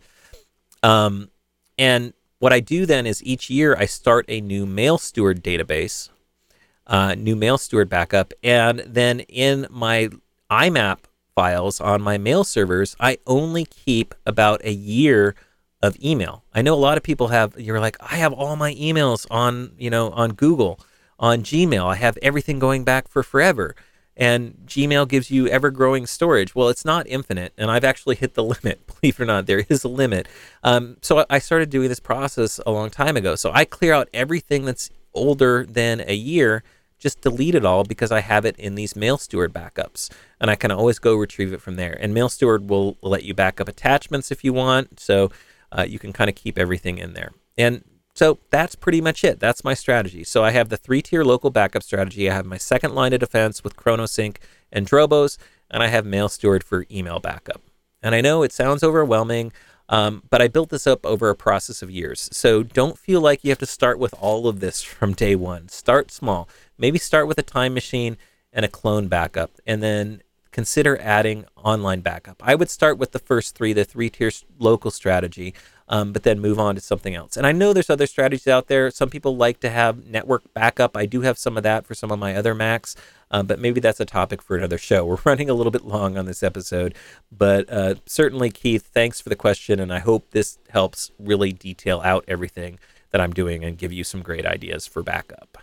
Um, and what I do then is each year I start a new MailSteward database, uh, new MailSteward backup, and then in my I M A P files on my mail servers, I only keep about a year of email. I know a lot of people have, you're like, I have all my emails on, you know, on Google, on Gmail. I have everything going back for forever. And Gmail gives you ever-growing storage. Well, it's not infinite, and I've actually hit the limit. Believe it or not, there is a limit. Um, so I started doing this process a long time ago. So I clear out everything that's older than a year, just delete it all, because I have it in these MailSteward backups, and I can always go retrieve it from there. And MailSteward will let you back up attachments if you want, so uh, you can kind of keep everything in there. And So that's pretty much it. That's my strategy. So I have the three-tier local backup strategy. I have my second line of defense with ChronoSync and Drobos, and I have MailSteward for email backup. And I know it sounds overwhelming, um, but I built this up over a process of years. So don't feel like you have to start with all of this from day one. Start small. Maybe start with a time machine and a clone backup, and then consider adding online backup. I would start with the first three, the three-tier local strategy, um, but then move on to something else. And I know there's other strategies out there. Some people like to have network backup. I do have some of that for some of my other Macs, um, but maybe that's a topic for another show. We're running a little bit long on this episode, but uh, certainly, Keith, thanks for the question, and I hope this helps really detail out everything that I'm doing and give you some great ideas for backup.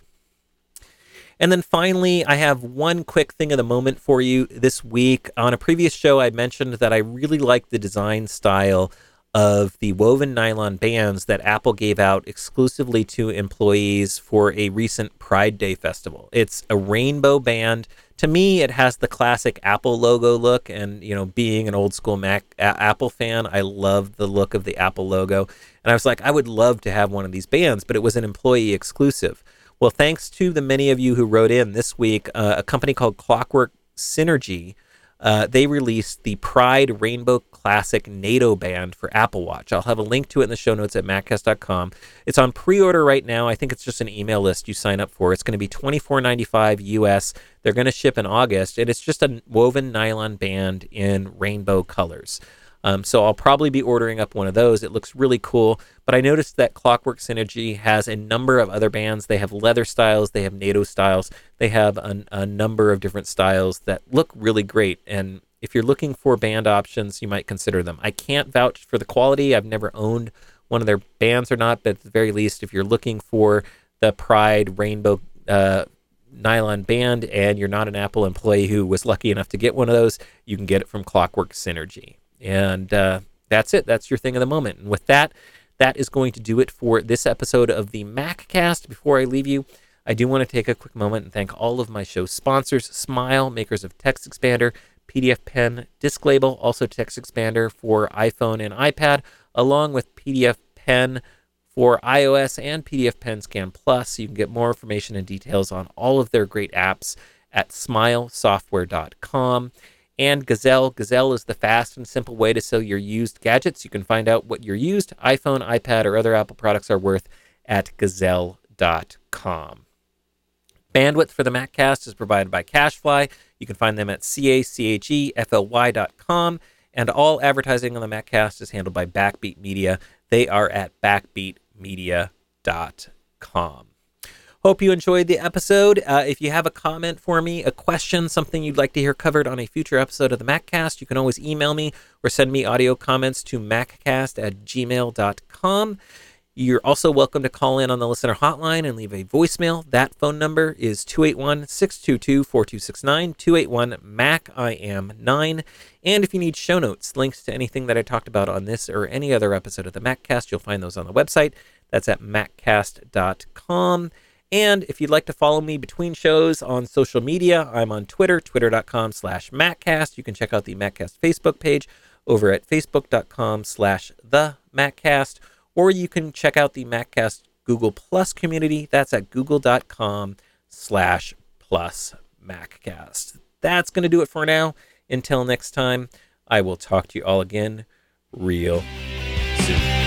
And then finally, I have one quick thing of the moment for you this week. On a previous show, I mentioned that I really like the design style of the woven nylon bands that Apple gave out exclusively to employees for a recent Pride Day festival. It's a rainbow band. To me, it has the classic Apple logo look, and you know, being an old school Mac a- Apple fan, I love the look of the Apple logo. And I was like, I would love to have one of these bands, but it was an employee exclusive. Well, thanks to the many of you who wrote in this week, uh, a company called Clockwork Synergy, uh, they released the Pride Rainbow Classic NATO band for Apple Watch. I'll have a link to it in the show notes at maccast dot com. It's on pre-order right now. I think it's just an email list you sign up for. It's going to be twenty-four ninety-five U S. They're going to ship in August, and it's just a woven nylon band in rainbow colors. Um, so I'll probably be ordering up one of those. It looks really cool. But I noticed that Clockwork Synergy has a number of other bands. They have leather styles. They have NATO styles. They have a, a number of different styles that look really great. And if you're looking for band options, you might consider them. I can't vouch for the quality. I've never owned one of their bands or not. But at the very least, if you're looking for the Pride Rainbow uh, nylon band and you're not an Apple employee who was lucky enough to get one of those, you can get it from Clockwork Synergy. And uh, that's it. That's your thing of the moment. And with that, that is going to do it for this episode of the MacCast. Before I leave you, I do want to take a quick moment and thank all of my show sponsors: Smile, makers of Text Expander, P D F Pen, Disc Label, also Text Expander for iPhone and iPad, along with P D F Pen for iOS and P D F Pen Scan Plus. You can get more information and details on all of their great apps at smile software dot com. And Gazelle. Gazelle is the fast and simple way to sell your used gadgets. You can find out what your used iPhone, iPad, or other Apple products are worth at gazelle dot com. Bandwidth for the MacCast is provided by CacheFly. You can find them at C A C H E F L Y dot com. And all advertising on the MacCast is handled by Backbeat Media. They are at backbeat media dot com. Hope you enjoyed the episode. Uh, if you have a comment for me, a question, something you'd like to hear covered on a future episode of the MacCast, you can always email me or send me audio comments to maccast at gmail dot com. You're also welcome to call in on the listener hotline and leave a voicemail. That phone number is two eight one, six two two, four two six nine, two eight one, M A C I am nine. And if you need show notes, links to anything that I talked about on this or any other episode of the MacCast, you'll find those on the website. That's at maccast dot com. And if you'd like to follow me between shows on social media, I'm on Twitter, twitter dot com slash MacCast. You can check out the MacCast Facebook page over at facebook dot com slash the MacCast. Or you can check out the MacCast Google Plus community. That's at google dot com slash plus MacCast. That's going to do it for now. Until next time, I will talk to you all again real soon.